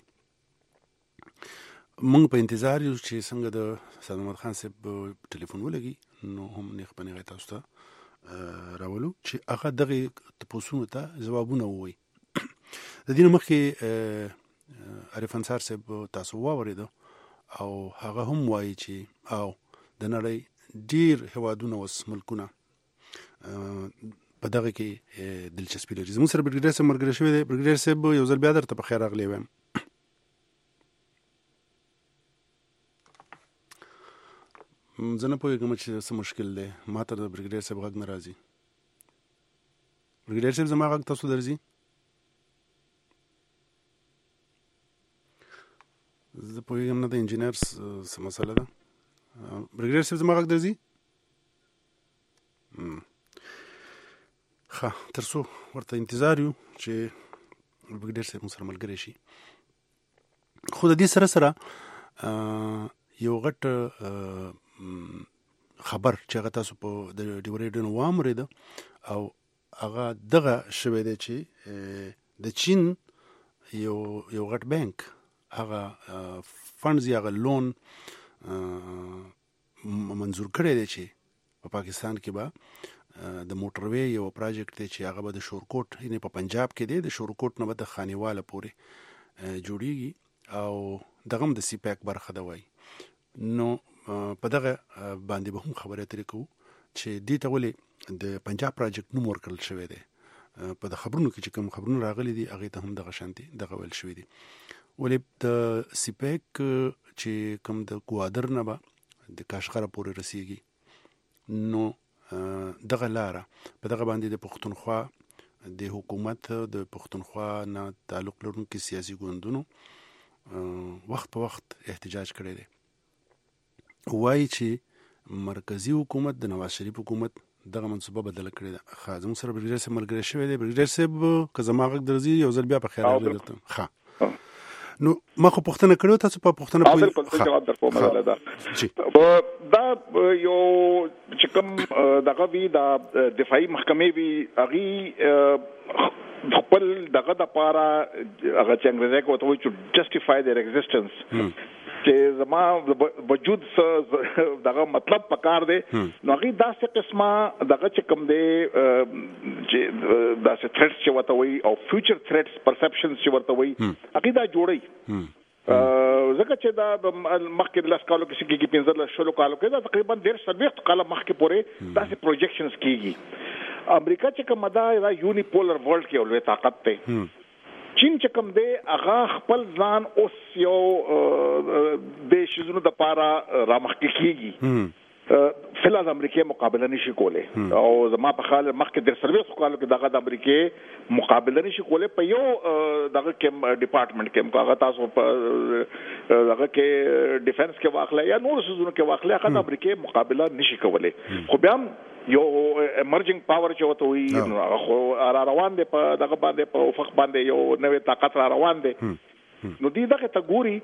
S7: موږ په انتظار یو چې څنګه د سید محمد خان صاحب ټلیفون ولګي نو هم نیغ په نیغه تاسو ته راولو چې هغه دغه تپوسونو ته ځوابونه ووایي. د دې نه مخکې عارف انصار صاحب تاسو واورېده او هغه هم وایي چې او د نړۍ ډیر هیوادونه اوس ملکونه په دغه کې دلچسپي لري. زموږ سره برګډیر صاحب ملګری شوی دی. برګډیر صاحب یو ځل بیا درته په خیر راغلی وایم. زه نه پوهېږم چې څه مشکل دی، ما ته د برګډیر صاحب غږ نه راځي. برګډیر صاحب زما غږ تاسو درځي؟ زه پوهېږم نه د انجینر څه مسله ده. برګډیر صاحب زما غږ درځي؟ ښه، تر څو ورته انتظار یو چې برګډیر صاحب مو سره ملګری شي. خو د دې سره سره یو غټ خبر چې هغه تاسو په د ډیو ریډیو واورېده او هغه دغه شوی دی چې د چین یو غټ بانک هغه فنډز یا هغه لون منظور کړی دی چې په پاکستان کې به د موټروي یو پروجیکټ دی چې هغه به د شورکوټ یعنې په پنجاب کې دی، د شورکوټ نه به د خانیواله پورې جوړیږي او دغه هم د سی پیک برخه ده وایي. نو په دغه باندې به هم خبرې اترې کوو چې دې ته ولې د پنجاب پروجیکټ نوم ورکړل شوی دی. په د خبرونو کې چې کوم خبرونه راغلي دي هغې ته هم دغه شانتي دغه ویل شوي دي. ولې د سی پیک چې کوم د کوادر نه به د کاشغره پورې رسیږي نو دغه لاره په دغه باندې د پښتونخوا د حکومت د پښتونخوا نه تعلق لرونکي سیاسي ګوندونو وخت په وخت احتجاج کړی دی. وایي چې مرکزی حکومت د نواز شریف حکومت دغه منصوبه بدله کړې ده. ښه، زموږ سره برګډیر صاحب ملګری شوی دی. برګډیر صاحب که زما غږ درځي یو ځل بیا په خیر راغلی درته. ښه، نو ما خو پوښتنه کړې تاسو په پوښتنه
S10: بالکل جواب درکوم. دا یو چې کوم دغه وی د دفاعي محکمې وی هغې خپل دغه دپاره هغه چې انګریزي کې ورته وایي چې جسټیفای دیر ایگزسټنس چې زما وجود دغه مطلب پکار دی. نو هغې داسې قسمه دغه چې کوم دی چې داسې تھریټس چې ورته وایي او فیوچر تھریټس پرسپشنز چې ورته وایي هغې دا جوړوي. ځکه چې دا مخکې د 10 کالو کې کېږي 15 کالو کې دا تقریبا 40 کاله مخکې پورې داسې پروجیکشنز کېږي. امریکا چې کومه دا یونیپولر ورلډ کې یو لوی طاقت دی. چین چې کوم دی هغه خپل ځان اوس یو د شیزونو دپاره رامخکې کېږي. فی الحال امریکې مقابله نشي کولی او زما په خیال مخکې 40 کالو کې دغه د امریکې مقابله نشي کولی په یو دغه کې ډپارټمنټ کې هغه تاسو په دغه کې ډیفنس کې واخلئ یا نور سیزونو کې واخلئ هغه د امریکې مقابله نشي کولی. خو بیا هم یو امرجنګ پاور چې ورته وایي هغه خو را روان دی په دغه باندې په افق باندې یو نوی طاقت را روان دی. نو دې دغه ته ګوري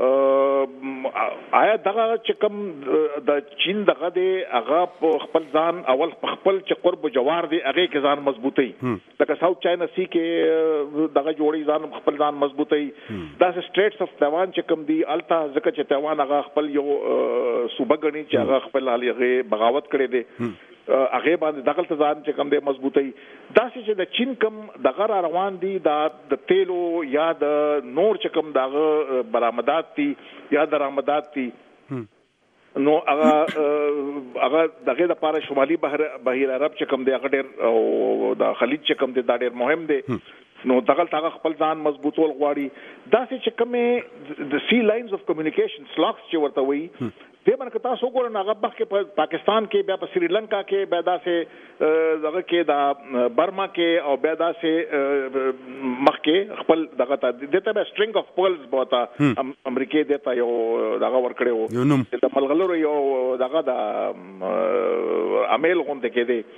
S10: آیا دغه چې کوم د چین دغه دی هغه خپل ځان اول خپل چې قرب جوار دی هغې کې ځان مضبوطوي. لکه ساوث چاینا سی کې دغه جوړي ځان خپل ځان مضبوطوي. داسې سټیټس اف تایوان چې کوم دی الته ځکه چې تایوان هغه خپل یو صوبه ګڼي چې هغه خپل هغې بغاوت کړی دی هغې باندې دغلته ځان چې کوم دی مضبوطوي. داسې چې د چین کوم دغه را روان دي د تیلو یا د نور چې کوم دغه برآمدات دي یا درآمدات دي نو هغه دغه لپاره شمالي بحیر عرب چې کوم دی هغه ډېر او د خلیج چې کوم دی دا ډېر مهم دی. نو دغلته هغه خپل ځان مضبوطول غواړي. داسې چې کومې د سی لاینز اف کمیونیکیشن سلاکس چې ورته وایي دې باندې که تاسو وګورئ هغه مخکې په پاکستان کې بیا په سریلنکا کې بیا داسې دغه کې دا برما کې او بیا داسې مخکې خپل دغه ته دې ته بیا سټرنګ اف پولز به ورته امریکې دې ته یو دغه ورکړی و د ملغلرو یو دغه د امیل غوندې کې دی چې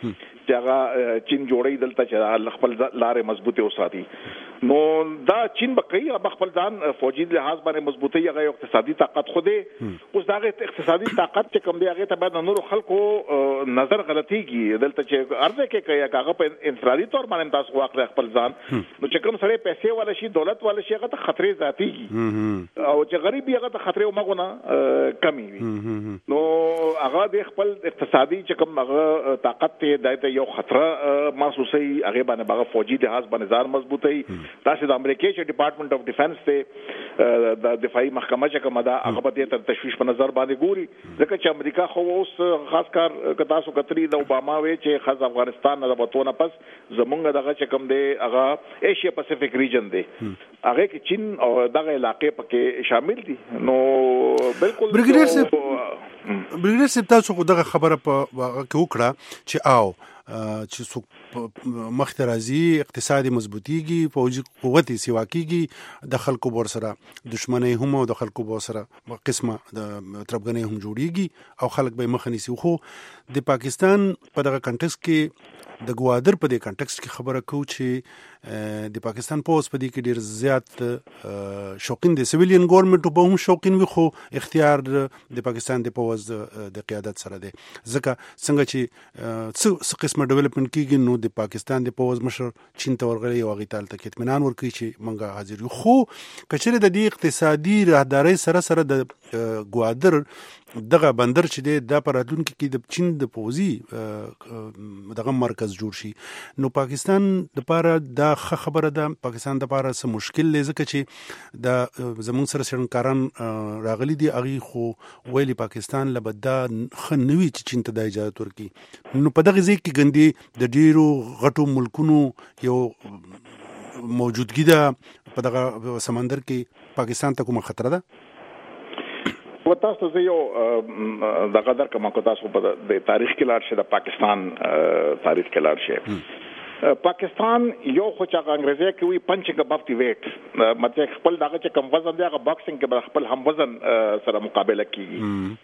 S10: چې هغه چین جوړي دلته چې خپل لارې مضبوطه وساتي. نو دا چین به کوي هغه خپل ځان فوجي لحاظ باندې مضبوطي هغه اقتصادي طاقت خو دې اوس دا اقتصادي طاقت چې کوم دی هغه ته باید نور خلکو نظر غلطيږي دلته چې ارزه کې کوي هغه په انفرادي تور باندې تاسو واخلي خپل ځان نو چې کوم سره پیسې ولا شي دولت ولا شي هغه ته خطرې ذاتيږي او چې غریب هغه ته خطرې ومغونه کمی وي نو هغه د خپل اقتصادي چې کوم هغه طاقت ته دایته یو خطر محسوسي هغه باندې هغه فوجي لحاظ باندې ځان مضبوطي تاسو د امریکای چې ډپارټمنټ اف ډیفنس ته د دفاعي محکمه چې کومه دا هغه به تر تشویش په نظر باندې ګوري ځکه چې امریکا خو اوس خاص کار تاسو کتري د اوباما وی چې خاص افغانستان نه بتونه پس زمونږ دغه چې کوم دی هغه ایشیا پیسفیک ریجن دی هغه کې چین او دغه علاقې پکې شامل دي نو بالکل
S7: بریګیډر صاحب تاسو خو دغه خبره په کې وکړه چې چې څوک مخته راځي اقتصادي مضبوطیږي فوجي قوت سیوا کیږي د خلکو بور سره دشمنی هم او د خلکو بور سره قسمه د تربګنۍ هم جوړیږي او خلک به مخ نیسي خو د پاکستان په دغه کنټکست کې د ګوادر په دې کنټکست کې خبره کوو چې د پاکستان پوز په دې کې ډیر زیات شوقین دي سیویلین ګورنمنت په هم شوقین وي خو اختیار د پاکستان د پوز د قیادت سره دی ځکه څنګه چې څه قسمه ډیولپمنٹ کیږي نو د پاکستان د پوز مشر چین ته ورغلی او غیتال ته کې اطمینان ورکړي چې منګه حاضر یو خو کچره د دې اقتصادي راهداري سره د ګوادر دغه بندر چې دی د پراتونکو کې د چین د پوزي دغه مرکز جوړ شي نو پاکستان د پاره دا خبره ده پاکستان د پاره څه مشکل لږ ځکه چې د زمون سره شرنکاران راغلي دي اغي خو ویلي پاکستان لبدا خنوي چې چین ته د اجازه ورکړي نو په دغه ځای کې ګندي د ډیرو غټو ملکونو یو موجودګي ده په دغه سمندر کې پاکستان ته کومه خطر ده
S10: تاسو ته یو د قدر کما کو تاسو په د تاریخ کې لاړ شي د پاکستان تاریخ کې لاړ شي پاکستان یو خو چې انګریزي کې وی پنچینګ اباف دی ویټ مطلب خپل دغه چې کم وزن دی هغه باکسینګ کې خپل هم وزن سره مقابله کیږي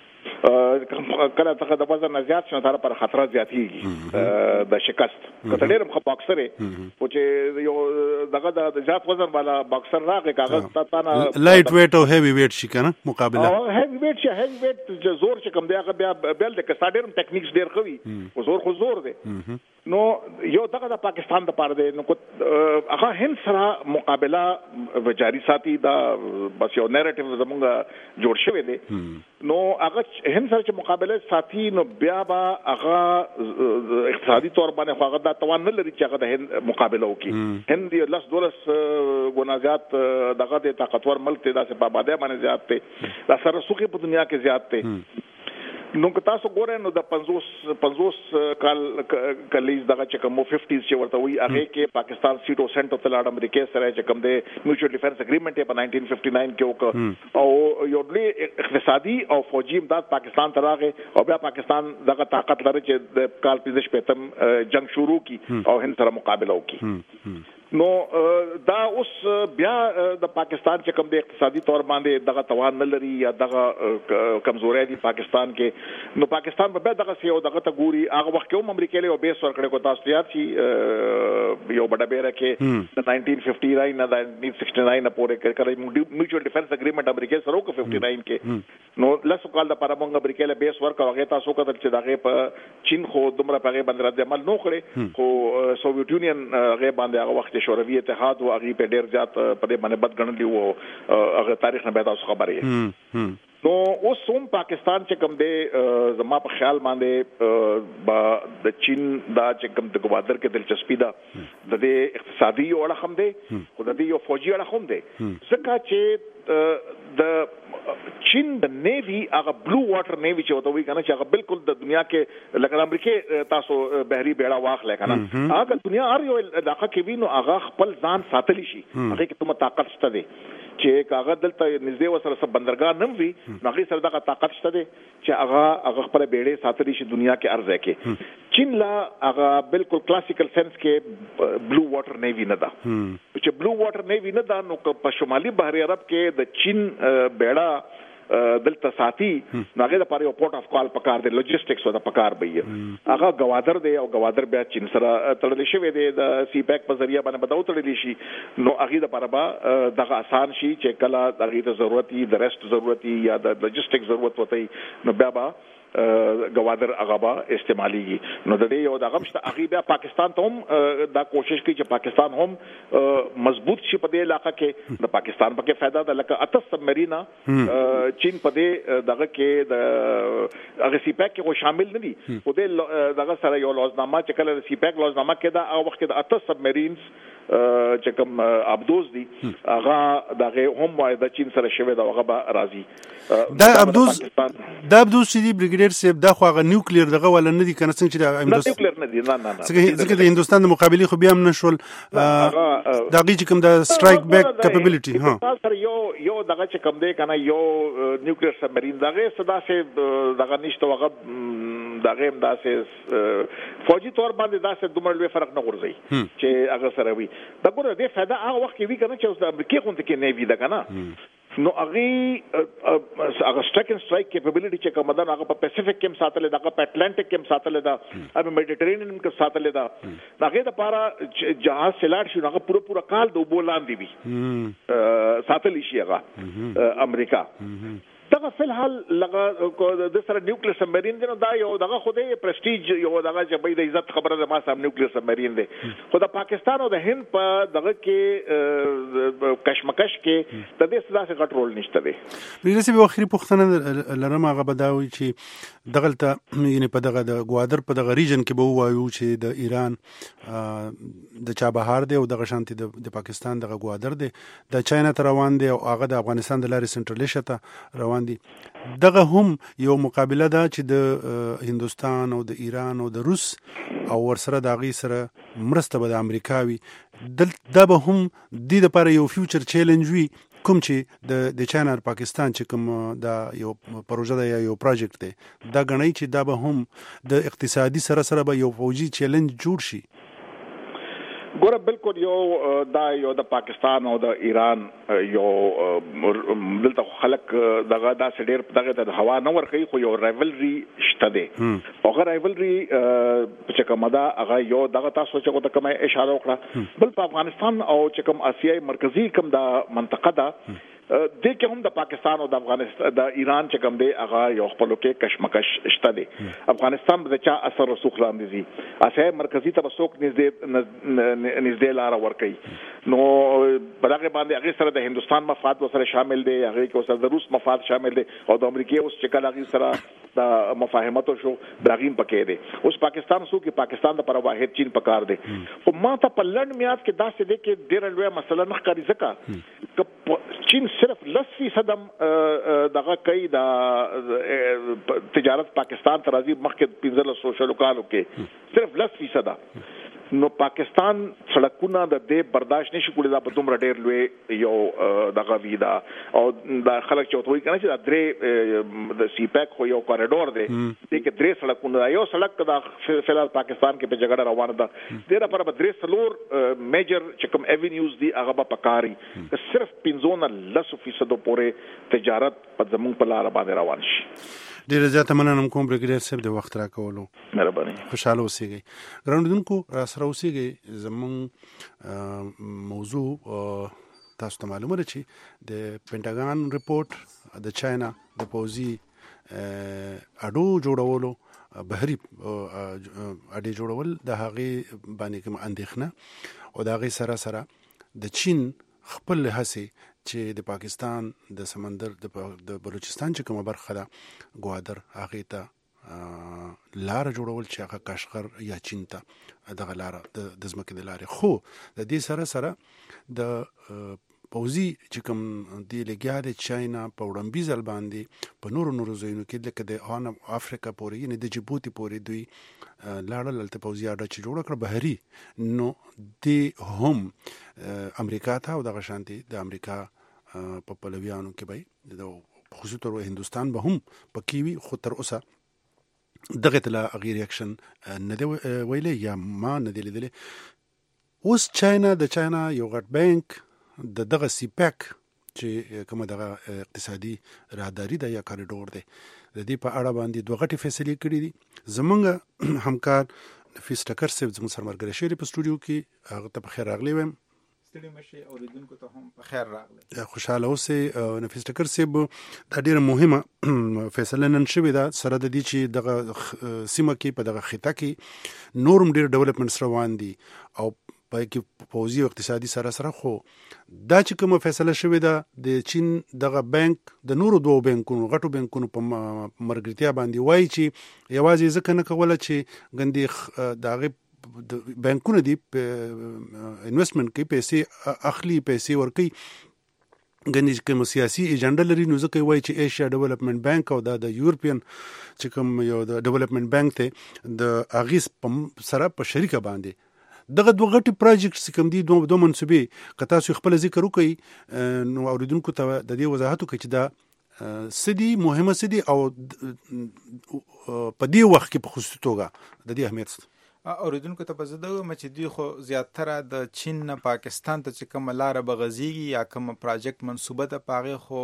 S10: کله څنګه د وزن زیات شنه تر پر خطر زیاتېږي د شکست کله ډېر مخ باکسر او چې یو دغه د زیات وزن والا باکسر راغی کاغذ تا نه
S7: لایټ ویټ او هیوی ویټ شي کنه مقابله
S10: هیوی ویټ زور چې کوم دی هغه بیا بیل د کساډر ټیکنیکس ډېر خوي او زور خو زور دی نو یو دغه د پاکستان د پاره دی نو هغه هند سره مقابله جاری ساتي دا بس یو نریټیو زمونږ جوړ شوی دی نو هغه هند سره چې مقابله ساتي نو بیا با هغه اقتصادي تور باندې هغه دا توان نه لري چې هغه د هند مقابله وکړي هند یو لاس دولس ګنازات دغه د طاقتور ملک ته داسې په آبادی باندې زیات ته دا سره سوخي په دنیا کې زیات ته نو که تاسو ګورئ نو د 50 کال کلیز دغه چې کوم 50s چې ورته وي هغه کې پاکستان سیټو سنټو ته لاړ امریکا سره چې کوم د میوچوال ډیفنس اګریمنت په 1959 کې وکړ او یو لوی اقتصادي او فوجي امداد پاکستان ته راغی او بیا پاکستان دغه طاقت لري چې د کال 15 جنگ شروع کی او هند سره مقابله وکړي نو دا اوس بیا د پاکستان چې کوم د اقتصادي تور باندې دغه توان نه لري یا دغه کمزوري دي پاکستان کې نو پاکستان په دغه سیو دغه ته ګوري هغه وخت کې امریکا له بیس ورکړې کو تاسو یاد شي یو بڑا بیره کې د 1959 نه د 1969 پورې کړي میوچوال ډیفنس اګریمنت امریکا سره کو 59 کې نو لاسو کال د پاره مونږ امریکا له بیس ورکړو هغه تاسو کتل چې دغه په چین خو دومره په باندې رد عمل نو کړي خو سوویت یونین هغه باندې هغه وخت شوروي اتحاد او هغه په ډیر زیات په دې باندې بد ګڼل او هغه تاریخ نه به تاسو خبرې نو اوس هم پاکستان چې کوم دی زما په خیال باندې د چین دا چې کوم د ګوادر کې دلچسپي ده د اقتصادي اړه هم دی خو د یو فوجي اړه هم دی ځکه چې د چین د نیوی هغه بلو واټر نیوی چې وته وی کنه چې هغه بالکل د دنیا کې لکه امریکا تاسو بحري بیړه واخلې کنه هغه دنیا هر یو علاقه کې وینو هغه خپل ځان ساتلی شي هغه کې کومه طاقت شته دی چې هغه دلته نږدې وسره سب بندرګاه نم وي هغه سره دغه طاقت شته دی چې هغه خپل بیړې ساتلی شي دنیا کې ارزه کې چین لا هغه بالکل کلاسیکل سنس کې بلو واټر نیوی نه ده چې بلو واټر نیوی نه ده نو په شمالي بحر عرب کې د چین بیړه دلته ساتي هغه د پاره یو پورټ اف کال پکار دی لوجستکس او د پکار به هغه گوادر دی او گوادر بیا چین سره تړل شوی دی د سی پیک په ذریعہ باندې بداو تړل شي نو هغه د پاره به دغه آسان شي چې کله هغه ته ضرورت وي د رست ضرورت وي یا د لوجستکس ضرورت وته نو بیا به گوادر هغه استعمالي نو د دې یو دغه مشته هغه بیا پاکستان ته هم دا کوشش کوي چې پاکستان هم مضبوط شي په دې علاقې کې د پاکستان پکې फायदा ده لکه اته سبمرینا چین په دې دغه کې د هغه سی پیک کې شامل نه دي په دې دغه سره یو لوزنامه چې کله سی پیک لوزنامه کې دا او وخت د اته سبمرینز چې کوم ابدوز دي هغه دغه هم وای د چین سره شوی دا هغه به راځي
S7: دا ابدوز چې دی بریګیډیر صاحب دا خو هغه نیوکلیر دغه ولا نه دي کنه څنګه چې د
S10: نیوکلیر نه دي نه
S7: ځکه د هندستان د مقابله خو بیا هم نشول دا غي چې کوم د سټرایک بیک کیپابیلیټي ها
S10: سره یو دغه چې کوم دی کنه یو نیوکلیر سبمرین دغه صدا سه دغه نشته هغه دغه داسې فوجي تور باندې داسې دومره لوی فرق نه ورځي چې هغه سره وي دا ګوره د فایده هغه وخت کې وی کنه چې اوس د امریکای غونډه کې نه وی دا کنه نو هغه سټریک اینڈ سټرایک کیپابیلیټي چې کومه ده هغه په پیسفیک کې ساتل ده په اټلانټیک کې ساتل ده او میډیټرینین کې ساتل ده هغه د پاره جهاز سلاړ شو هغه پورا کال د بولان دی ساتل شي هغه امریکا دغه فل حال لغه د سره نیوکلیر سبمرین دی نو دا یو دغه خوده پرستیج یو دغه چې د عزت خبره ده ما سم نیوکلیر سبمرین دی خو د پاکستان او د هند په دغه کې کشمکش کې د دې سره غټ رول نشته دی
S7: ریسه به اخري پوښتنه لرم هغه بداوي چې دغلته یعنی په دغه د گوادر په دغه ریجن کې به وایو چې د ایران د چابهار دی او دغه شانتي د پاکستان دغه گوادر دی د چاینا ته روان دی او هغه د افغانستان د لارې سنټرل ایشیا ته روان دی دغه هم یو مقابله ده چې د هندستان او د ایران او د روس او ورسره د هغې سره مرسته به د امریکاوي دا به هم دې دپاره یو فیوچر چیلنج وي کوم چې د چاینا پاکستان چې کوم دا یو پروژه ده یا یو پروجیکټ دی دا ګڼئ چې دا به هم د اقتصادي سره به یو فوجي چیلنج جوړ شي
S10: ګوره بالکل یو د پاکستان او د ایران یو دلته خلک دغه داسې ډېر دغه د هوا نه ورکوي خو یو رایولري شته دی هغه رایولري چې کومه ده هغه یو دغه تاسو چې کومه اشاره وکړه بل په افغانستان او چې کوم آسیایي مرکزي کوم د منطقه ده د کې هم د پاکستان او د افغانستان د ایران چې کوم دی هغه یو خپل کې کشمکش شته دی افغانستان به چا اثر رسوخ لاندې دي آسیایي مرکزي ته وسوک نږدې لار ورکي نو برغه باندې هغه سره د هندستان مفاد سره شامل دي هغه کې سره د روس مفاد شامل دي او د امریکای اوس چې کله هغه سره د مفاهمت شو داغیم پکې دي اوس پاکستان سو کې پاکستان د پر واحد چین پکار دي خو ما ته په لړ میاد کې داسې دي کې ډېر لوی مسله نه ښکاري ځکه چین صرف 10% دغه کوي د تجارت پاکستان ته راځي مخکې 1500 کالو کې صرف 10% نو پاکستان سړکونه د دې برداشت نشي کولی دا په دومره ډېر لوی یو دغه ویدا او د خلک چې وایي کنه چې دا درې د سی پیک خو یو کوریډور دی چې درې سړکونه یو سړک د فلال پاکستان کې په جګړه روانه ده ډېر پر درې سلور میجر چې کوم ایونیوز دي هغه په پکاري صرف 15% پورې تجارت په زموږ په لار باندې روان شي
S7: ډیره زیاته مننه کوم بریګیډیر صاحب د وخت راکولو
S10: مهرباني
S7: خوشاله اوسئ ګراوندونکو را سره اوسئ زمون موضوع تاسو ته معلومه ده چې د پینټاګان ریپورت د چاینا د پوزي اډو جوړولو بهري اډې جوړول د هغې باندې کوم اندېښنه او د هغې سره د چین خپل هڅې چې د پاکستان د سمندر د بلوچستان چې کومه برخه ده گوادر هغه ته لار جوړول چې هغه کاشغر یا چین ته دغه لار د ځمکې د لارې خو د دې سره د پوزي چې کوم دی لګیا د چاینا په وړاندې ځل باندې په نورو ځایونو کې لکه د هان افریقا پورې یعنی د جیبوتي پورې دوی لاړل لته پوزي اډه چې جوړ کړ بهري نو د هم امریکا ته او د غشانتي د امریکا په پلویانو کې به د خصوصي تور هندستان به هم پکې وي خو تر اوسه دغه تل غیر ریاکشن نه دی ویلې یا ما نه دی لیدلې اوس چاینا د چاینا یو غټ بانک دغه سی پیک چې کومه دغه اقتصادي راهداري ده یا کاریډور دی د دې په اړه باندې دوه غټې فیصلې کړې دي. زمونږ همکار نفیس ټکر صاحب زموږ سره ملګری شوی په سټوډیو کې، هغه ته په خیر راغلی وایم.
S11: ستړي مشي اوریدونکو ته هم په خیر راغلی.
S7: خوشاله اوسئ. نفیس ټکر صاحب دا ډیره مهمه فیصله نن شوې ده، سره د دې چې دغه سیمه کې په دغه خطه کې نورم ډیر ډیولپمنټس روان دي او په کې پوزي او اقتصادي سره خو دا چې کومه فیصله شوې ده د چین دغه بانک د نورو دوه بانکونو غټو بانکونو په مرګرتیا باندې وایي چې یوازې ځکه نه کوله چې ګندې دغه بانکونه دي انویسټمنټ کې پیسې اخلي پیسې ورکي ګنې کوم سیاسي ایجنډا لري، نو ځکه وایي چې ایشیا ډیولپمنٹ بانک او د یورپین چې کوم یو د ډیولپمنٹ بانک ته د اغیز سره په شریکه باندې دغه دوه غټي پروجیکټس کوم دي دوه منسوبې کتا سو خپل ذکر وکي نو اوریدونکو ته د دې وضاحت وکړي چې دا سدي مهمه سدي او په دې وخت کې په خصوصي توګه د دې اهمیت
S11: اوریدونکو ته په زده وم چې دوی خو زیاتره د چین نه پاکستان ته چې کوم لاره بغزيږي یا کوم پروجیکټ منسوبه ده پاغه خو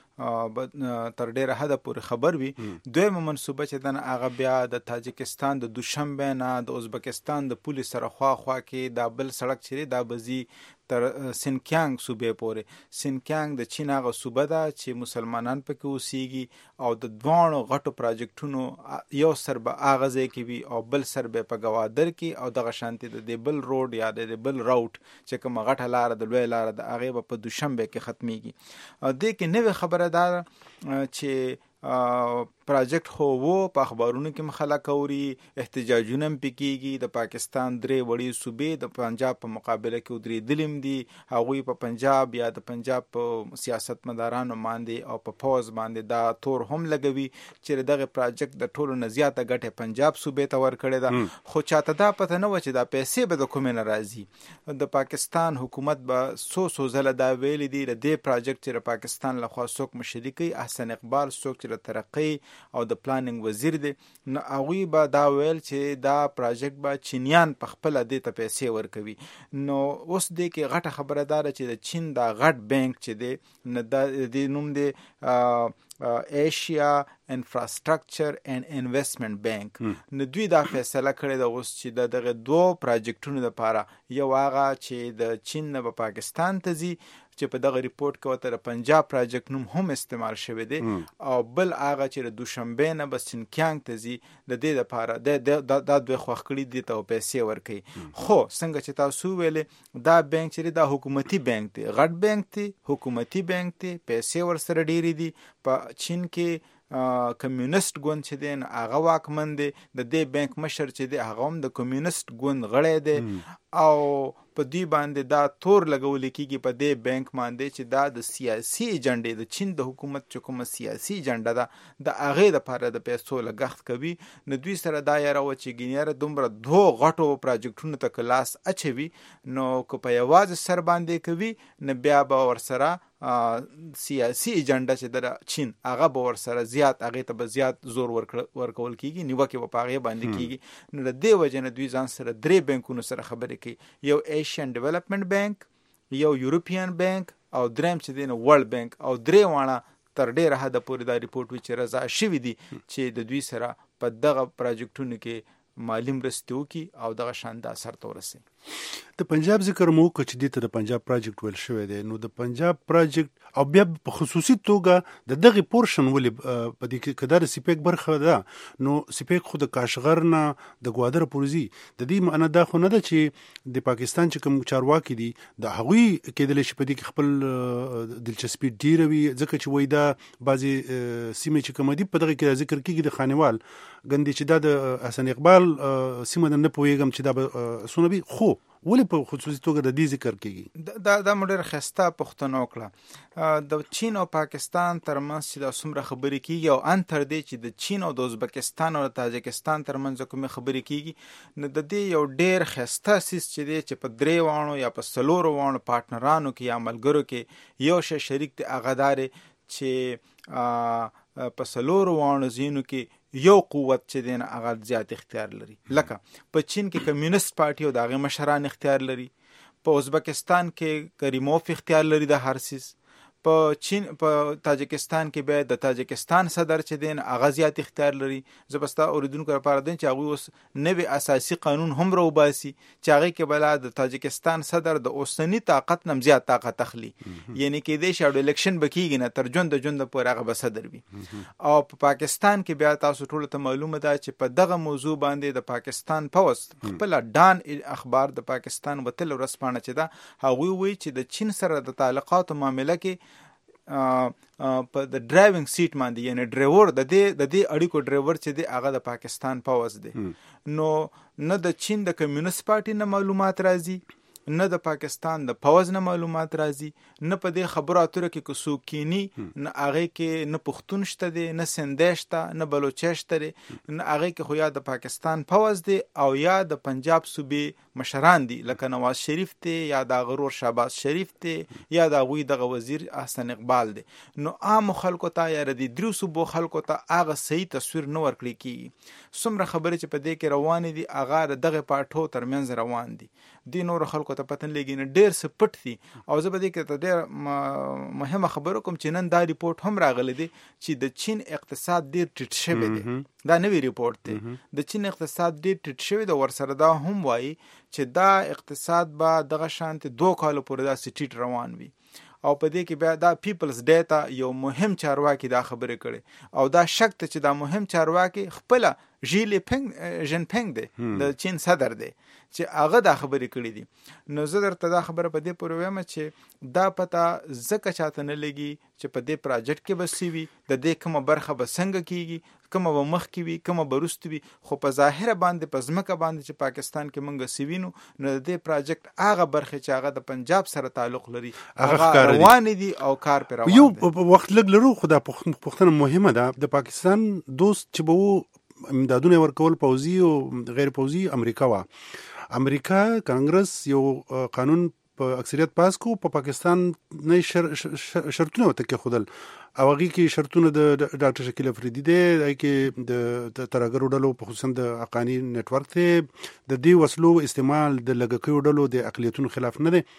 S11: تر ډیره حد پورې خبر وي. دویمه منسوبه چې دنه هغه بیا د تاجکستان د دوشنبه نه د ازبکستان د پولیس سره خوا کې دا بل سړک چې دا بزي تر سینکیانګ صوبې پورې. سینکیانګ د چین هغه صوبه ده چې مسلمانان پکې اوسېږي او د دوه غټو پروجیکټونو یو سر به اغازې کې وي او بل سر به په گوادر کې او دغه شانتي د بل روډ یا د بل راوټ چې کوم غټه لار د لوی لار د هغه په دوشنبه کې ختميږي. د کې نوې خبره ده چې پروجیکټ خو وو په اخبارونو کې مخالفت اوري، احتجاجونه پکېږي. د پاکستان درې وړي صوبې د پنجاب په مقابله کې درې دلیم دي، هغوی په پنجاب یا د پنجاب په سیاستمدارانو باندې او په فوز باندې دا تور هم لګوي چې دغه پروجیکټ د ټولو نه زیاته ګټه پنجاب صوبې ته ورکړي ده. خو چاته دا پته نه و چې دا پیسې به د کومه راځي. د پاکستان حکومت به سو زله دا ویل دي د دې پروجیکټ چې پاکستان له خوا څوک مشرکي احسن اقبال څوک چې ترقی او د پلانینګ وزیر دی، نو هغوی به دا ویل چې دا پروجیکټ به چینیان په خپل دې ته پیسې ورکوي. نو اوس دې کې غټه خبره ده چې د چین دا غټ بانک چې دی نه د نوم دی ایشیا انفراستراکچر اینڈ انویسټمنټ بانک. نو دوی دا فیصله کړې ده اوس چې دغه دوه پروجیکټونو لپاره یو هغه چې د چین نه په پاکستان ته ځي چې په دغه ریپورت کې وته پنجاب پروجیکټ نوم هم استعمال شوی دی او بل هغه چې د دوشنبه نه بس سینکیانګ ته ځي د دې لپاره د دوی خوښ کړي دي ته پیسې ورکړي. خو څنګه چې تاسو ویلې دا بانک چې دا حکومتي بانک دی، غټ بانک دی، حکومتي بانک دی، پیسې ورسره ډېری دي. په چین کې کمیونست ګوند چې دی هغه واکمن دی، د دې بانک مشر چې دی هغه هم د کمیونست ګوند غړی دی او په دې باندې دا تور لګول کېږي په دې بانک باندې چې دا د سیاسي ایجنډې د چین د حکومت چې کومه سیاسي ایجنډه ده د هغې لپاره د پیسو لګښت کوي. نو دوی سره دا یاره و چې ګینیاره دومره دوه غټو پروجیکټونو ته کلاس اچوي نو که په یوازې سر باندې کوي نو بیا به ورسره سیاسي ایجنډا چې د چین هغه به ورسره زیات هغه ته به زیات زور ورکول کیږي، نیوکه په هغه باندې کیږي. نو د دې وجه نه دوی ځان سره درې بانکونو سره خبرې کوي، یو ایشین ډیولپمنٹ بانک، یو یورپین بانک او دریم چې دی نو ورلد بانک، او درې وانه تر ډیره حد پورې دا ریپورت وی چې رضا شوی دی چې د دوی سره په دغه پروجیکټونو کې مالی مرستې وکړي او دغه شان د اثر ته ورسي.
S7: د پنجاب ذکر مو وکړ چې دې ته د پنجاب پروجیکټ ویل شوی دی، نو د پنجاب پروجیکټ او بیا په خصوصي توګه د دغه پورشن ولې په دې کې کدار سپیک برخه ده، نو سپیک خو د کاشغر نه د ګوادر پورزي د دې معنی دا خو نه ده چې د پاکستان چې کوم چارواکي دي د هغوی کېدل شي په دې کې خپل دلچسپي ډیره وي، ځکه چې وای دا بعضي سیمه چې کوم دي په دغه کې ذکر کېږي د خانوال ګندې چې دا د حسن اقبال سیمه نه پوهیږم چې دا سونبي خو ولې په خصوصي توګه د دې ذکر کېږي.
S11: دا مډر خسته پښتنو کړه د چین او پاکستان ترمنځ چې د څومره خبرې کېږي او ان تر دې چې د چین او د ازبکستان او تاجکستان ترمنځ کومه خبرې کېږي نو د دې یو ډېر خسته سیس چې دی چې په درې وانو یا په څلورو وانو پارتنرانو کې یا ملګرو کې یو شریک دی هغه داري چې په څلورو وانو زینو کې یو قوت چې دین هغه زیات اختیار لري. لکه په چین کې کمیونست پارټي او دغه مشران اختیار لري، په ازبکستان کې کریموف اختیار لري د هر سیس، په چین په تاجکستان کې به د تاجکستان صدر چې دین هغه زیات اختیار لري. زبستا اوریدونکو لپاره دین چې هغه اوس نوی اساسي قانون هم راوباسي چې هغه کې بل د تاجکستان صدر د اوسنی طاقت نم زیات طاقت اخلي، یعنی کې د شاډ الیکشن بکیږي نه تر ژوند پورې هغه به صدر وي. او په پاکستان کې بیا تاسو ټول ته معلومه ده چې په دغه موضوع باندې د پاکستان پوز خپل ډان اخبار د پاکستان وتل ورسپانه چې دا هغه وی چې د چین سره د تعلقاتو معاملې کې په د ډرایوینګ سیټ باندې یعنی ډرایور د دې اړیکو ډرایور چې دی هغه د پاکستان پوز دی. نو نه د چین د کمیونست پارټي نه معلومات راځي، نه د پاکستان د پوز نه معلومات راځي، نه په دې خبرو اترو کې کوڅو کینی نه هغه کې نه پښتون شته دی، نه سندې شته، نه بلوچ شته دی، نه هغه کې خو یا د پاکستان پوز دی او یا د پنجاب صوبې مشران دي لکه نواز شریف دی یا د غرور شهباز شریف دی یا د غوی دغه وزیر احسن اقبال دی. نو عام خلکو ته یا د درو صوبو خلکو ته هغه صحیح تصویر نه ورکړي کی. څومره خبرې چې په دې کې روان دي هغه دغه پاټو ترمنځ روان دي. د نور خلکو ته پتن لګي نه ډېر څه پټ دي. او زه به دې کې ته ډېر مهمه خبره کوم چې نن دا ریپورت هم راغلی دی چې د چین اقتصاد ډېر ټیټ شوی دی. دا نوی ریپورت دی. د چین اقتصاد ډېر ټیټ شوی دی. ورسره دا هم وایي چې دا اقتصاد به دغه شانتي 2 کال پورې دا سټیټ روان وي. او په دې کې بیا دا پیپلز ډیټا یو مهم چارواکي دا خبره کړي او دا شک ته چې دا مهم چارواکي خپل جنپنګ دی د چین صدر دی چې هغه دا خبرې کړې دي. نو زه درته دا خبره په دې پورې وایم چې دا پته ځکه چاته نه لګي چې په دې پراجیکټ کې به سی وي، د دې کومه برخه به څنګه کیږي، کومه به مخکې وي، کومه به وروسته وي. خو په ظاهره باندې په ځمکه باندې چې پاکستان کې مونږ سی وینو نو د دې پراجیکټ هغه برخه چې هغه د پنجاب سره تعلق لري هغه روان دي او کار پر روان دي.
S7: یو وخت لګ لرو خو دا پوښتنه مهمه ده. د پاکستان دوست چې به امدادونه ورکول پوځي او غیر پوځي امریکا وا امریکا کانګرس یو قانون په اکثریت پاس کو په پاکستان نه شرطونه وته کې خودل او هغه کې شرطونه د ډاکټر شکیل افریدی دی کې د ترګرو ډلو په خصوصا د حقانی نت ورک ته د دې وسلو استعمال د لګکیو ډلو د اقلیتونو خلاف نه دی.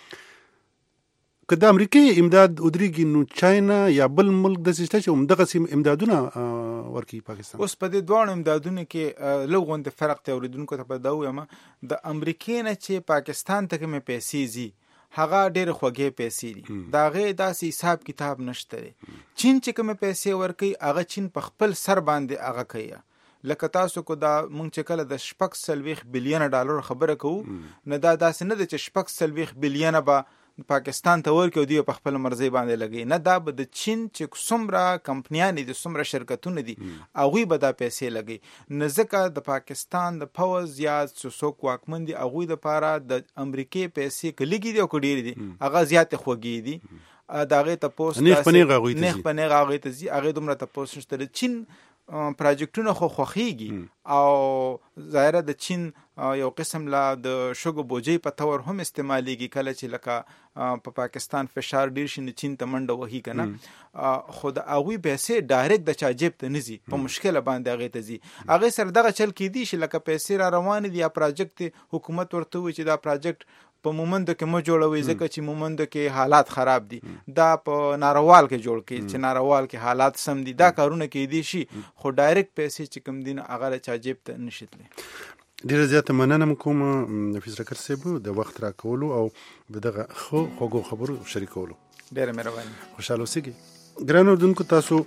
S7: که د امریکای امداد ودرېږي نو چاینا یا بل ملک د سیسټم چې همدغه سیم امدادونه ورکي پاکستان.
S11: اوس په دې دوه امدادونو کې لږ فرق ته اوریدونکو ته په دا وایم د امریکای نه چې پاکستان ته کومه پیسې زی هغه ډېر خوږې پیسې دي. دا غي داسې حساب کتاب نشته. چین چې کومه پیسې ورکي هغه چین په خپل سر باندې هغه کوي. لکه تاسو کو دا مونږ چې کله د 6 بلین ډالر خبره کوو نه دا داسې نه د 6 بلین به پاکستان ته ورکو دی په خپل مرزي باندې لګي نه. دا به د چین چې څومره کمپنیانې د څومره شرکتونه دي هغه به دا پیسې لګي نه. ځکه د پاکستان د پوز یا څوک واکمن دي هغه د پاره د امریکای پیسې کلیږي دی او کډیر دي هغه زیات خوږي دي. داغه ته پوسټ نه پنه هغه ته هغه دومره ته پوسټ نشته. چین پروجیکټونه خو خوخیږي او ظاهره د چین یو قسم لا د شګو بوجي په تور هم استعماليږي کله چې لکه په پاکستان فشار ډیر شي چین ته منډه وهي کنه. خو د هغوی پیسې ډایرکټ د چا جیب ته نزي په مشکله باندې هغه ته زی هغه سره دغه چل کې دي چې لکه پیسې را روان دي یا پروجیکټ حکومت ورته وي چې دا پروجیکټ په مومند کې مو جوړوي ځکه چې مومند کې حالات خراب دي دا په ناروال کې جوړ کې چې ناروال کې حالات سم دي دا کارونه کې دي شي خو ډایرکټ پیسې چې کوم دین هغه چا جیب ته نشیتلې.
S7: ډیره زیاته مننه کوم نفیس رکر صاحب د وخت را کولو او دغه خوږو خبرو شریکولو.
S11: ډیره مهرباني.
S7: خوشاله اوسئ ګرانو اردوونکو. تاسو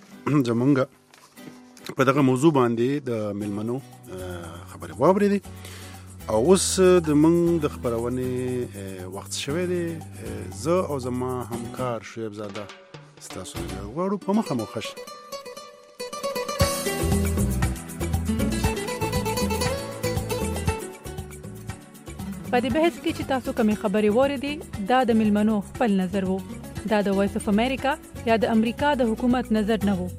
S7: زمونږ په دغه موضوع باندې د ملمنو خبرې واورېدې او اوس د موږ د خبرونې وخت شوی دی. زه او زما همکار شعیب زاده ستاسو غواړو په مخه مو خوش.
S9: په دې بحث کې چې تاسو کومې خبرې واورېدې دا د ملمنو خپل نظر وو. دا د وایس اف امریکا یا د امریکا د حکومت نظر نه وو.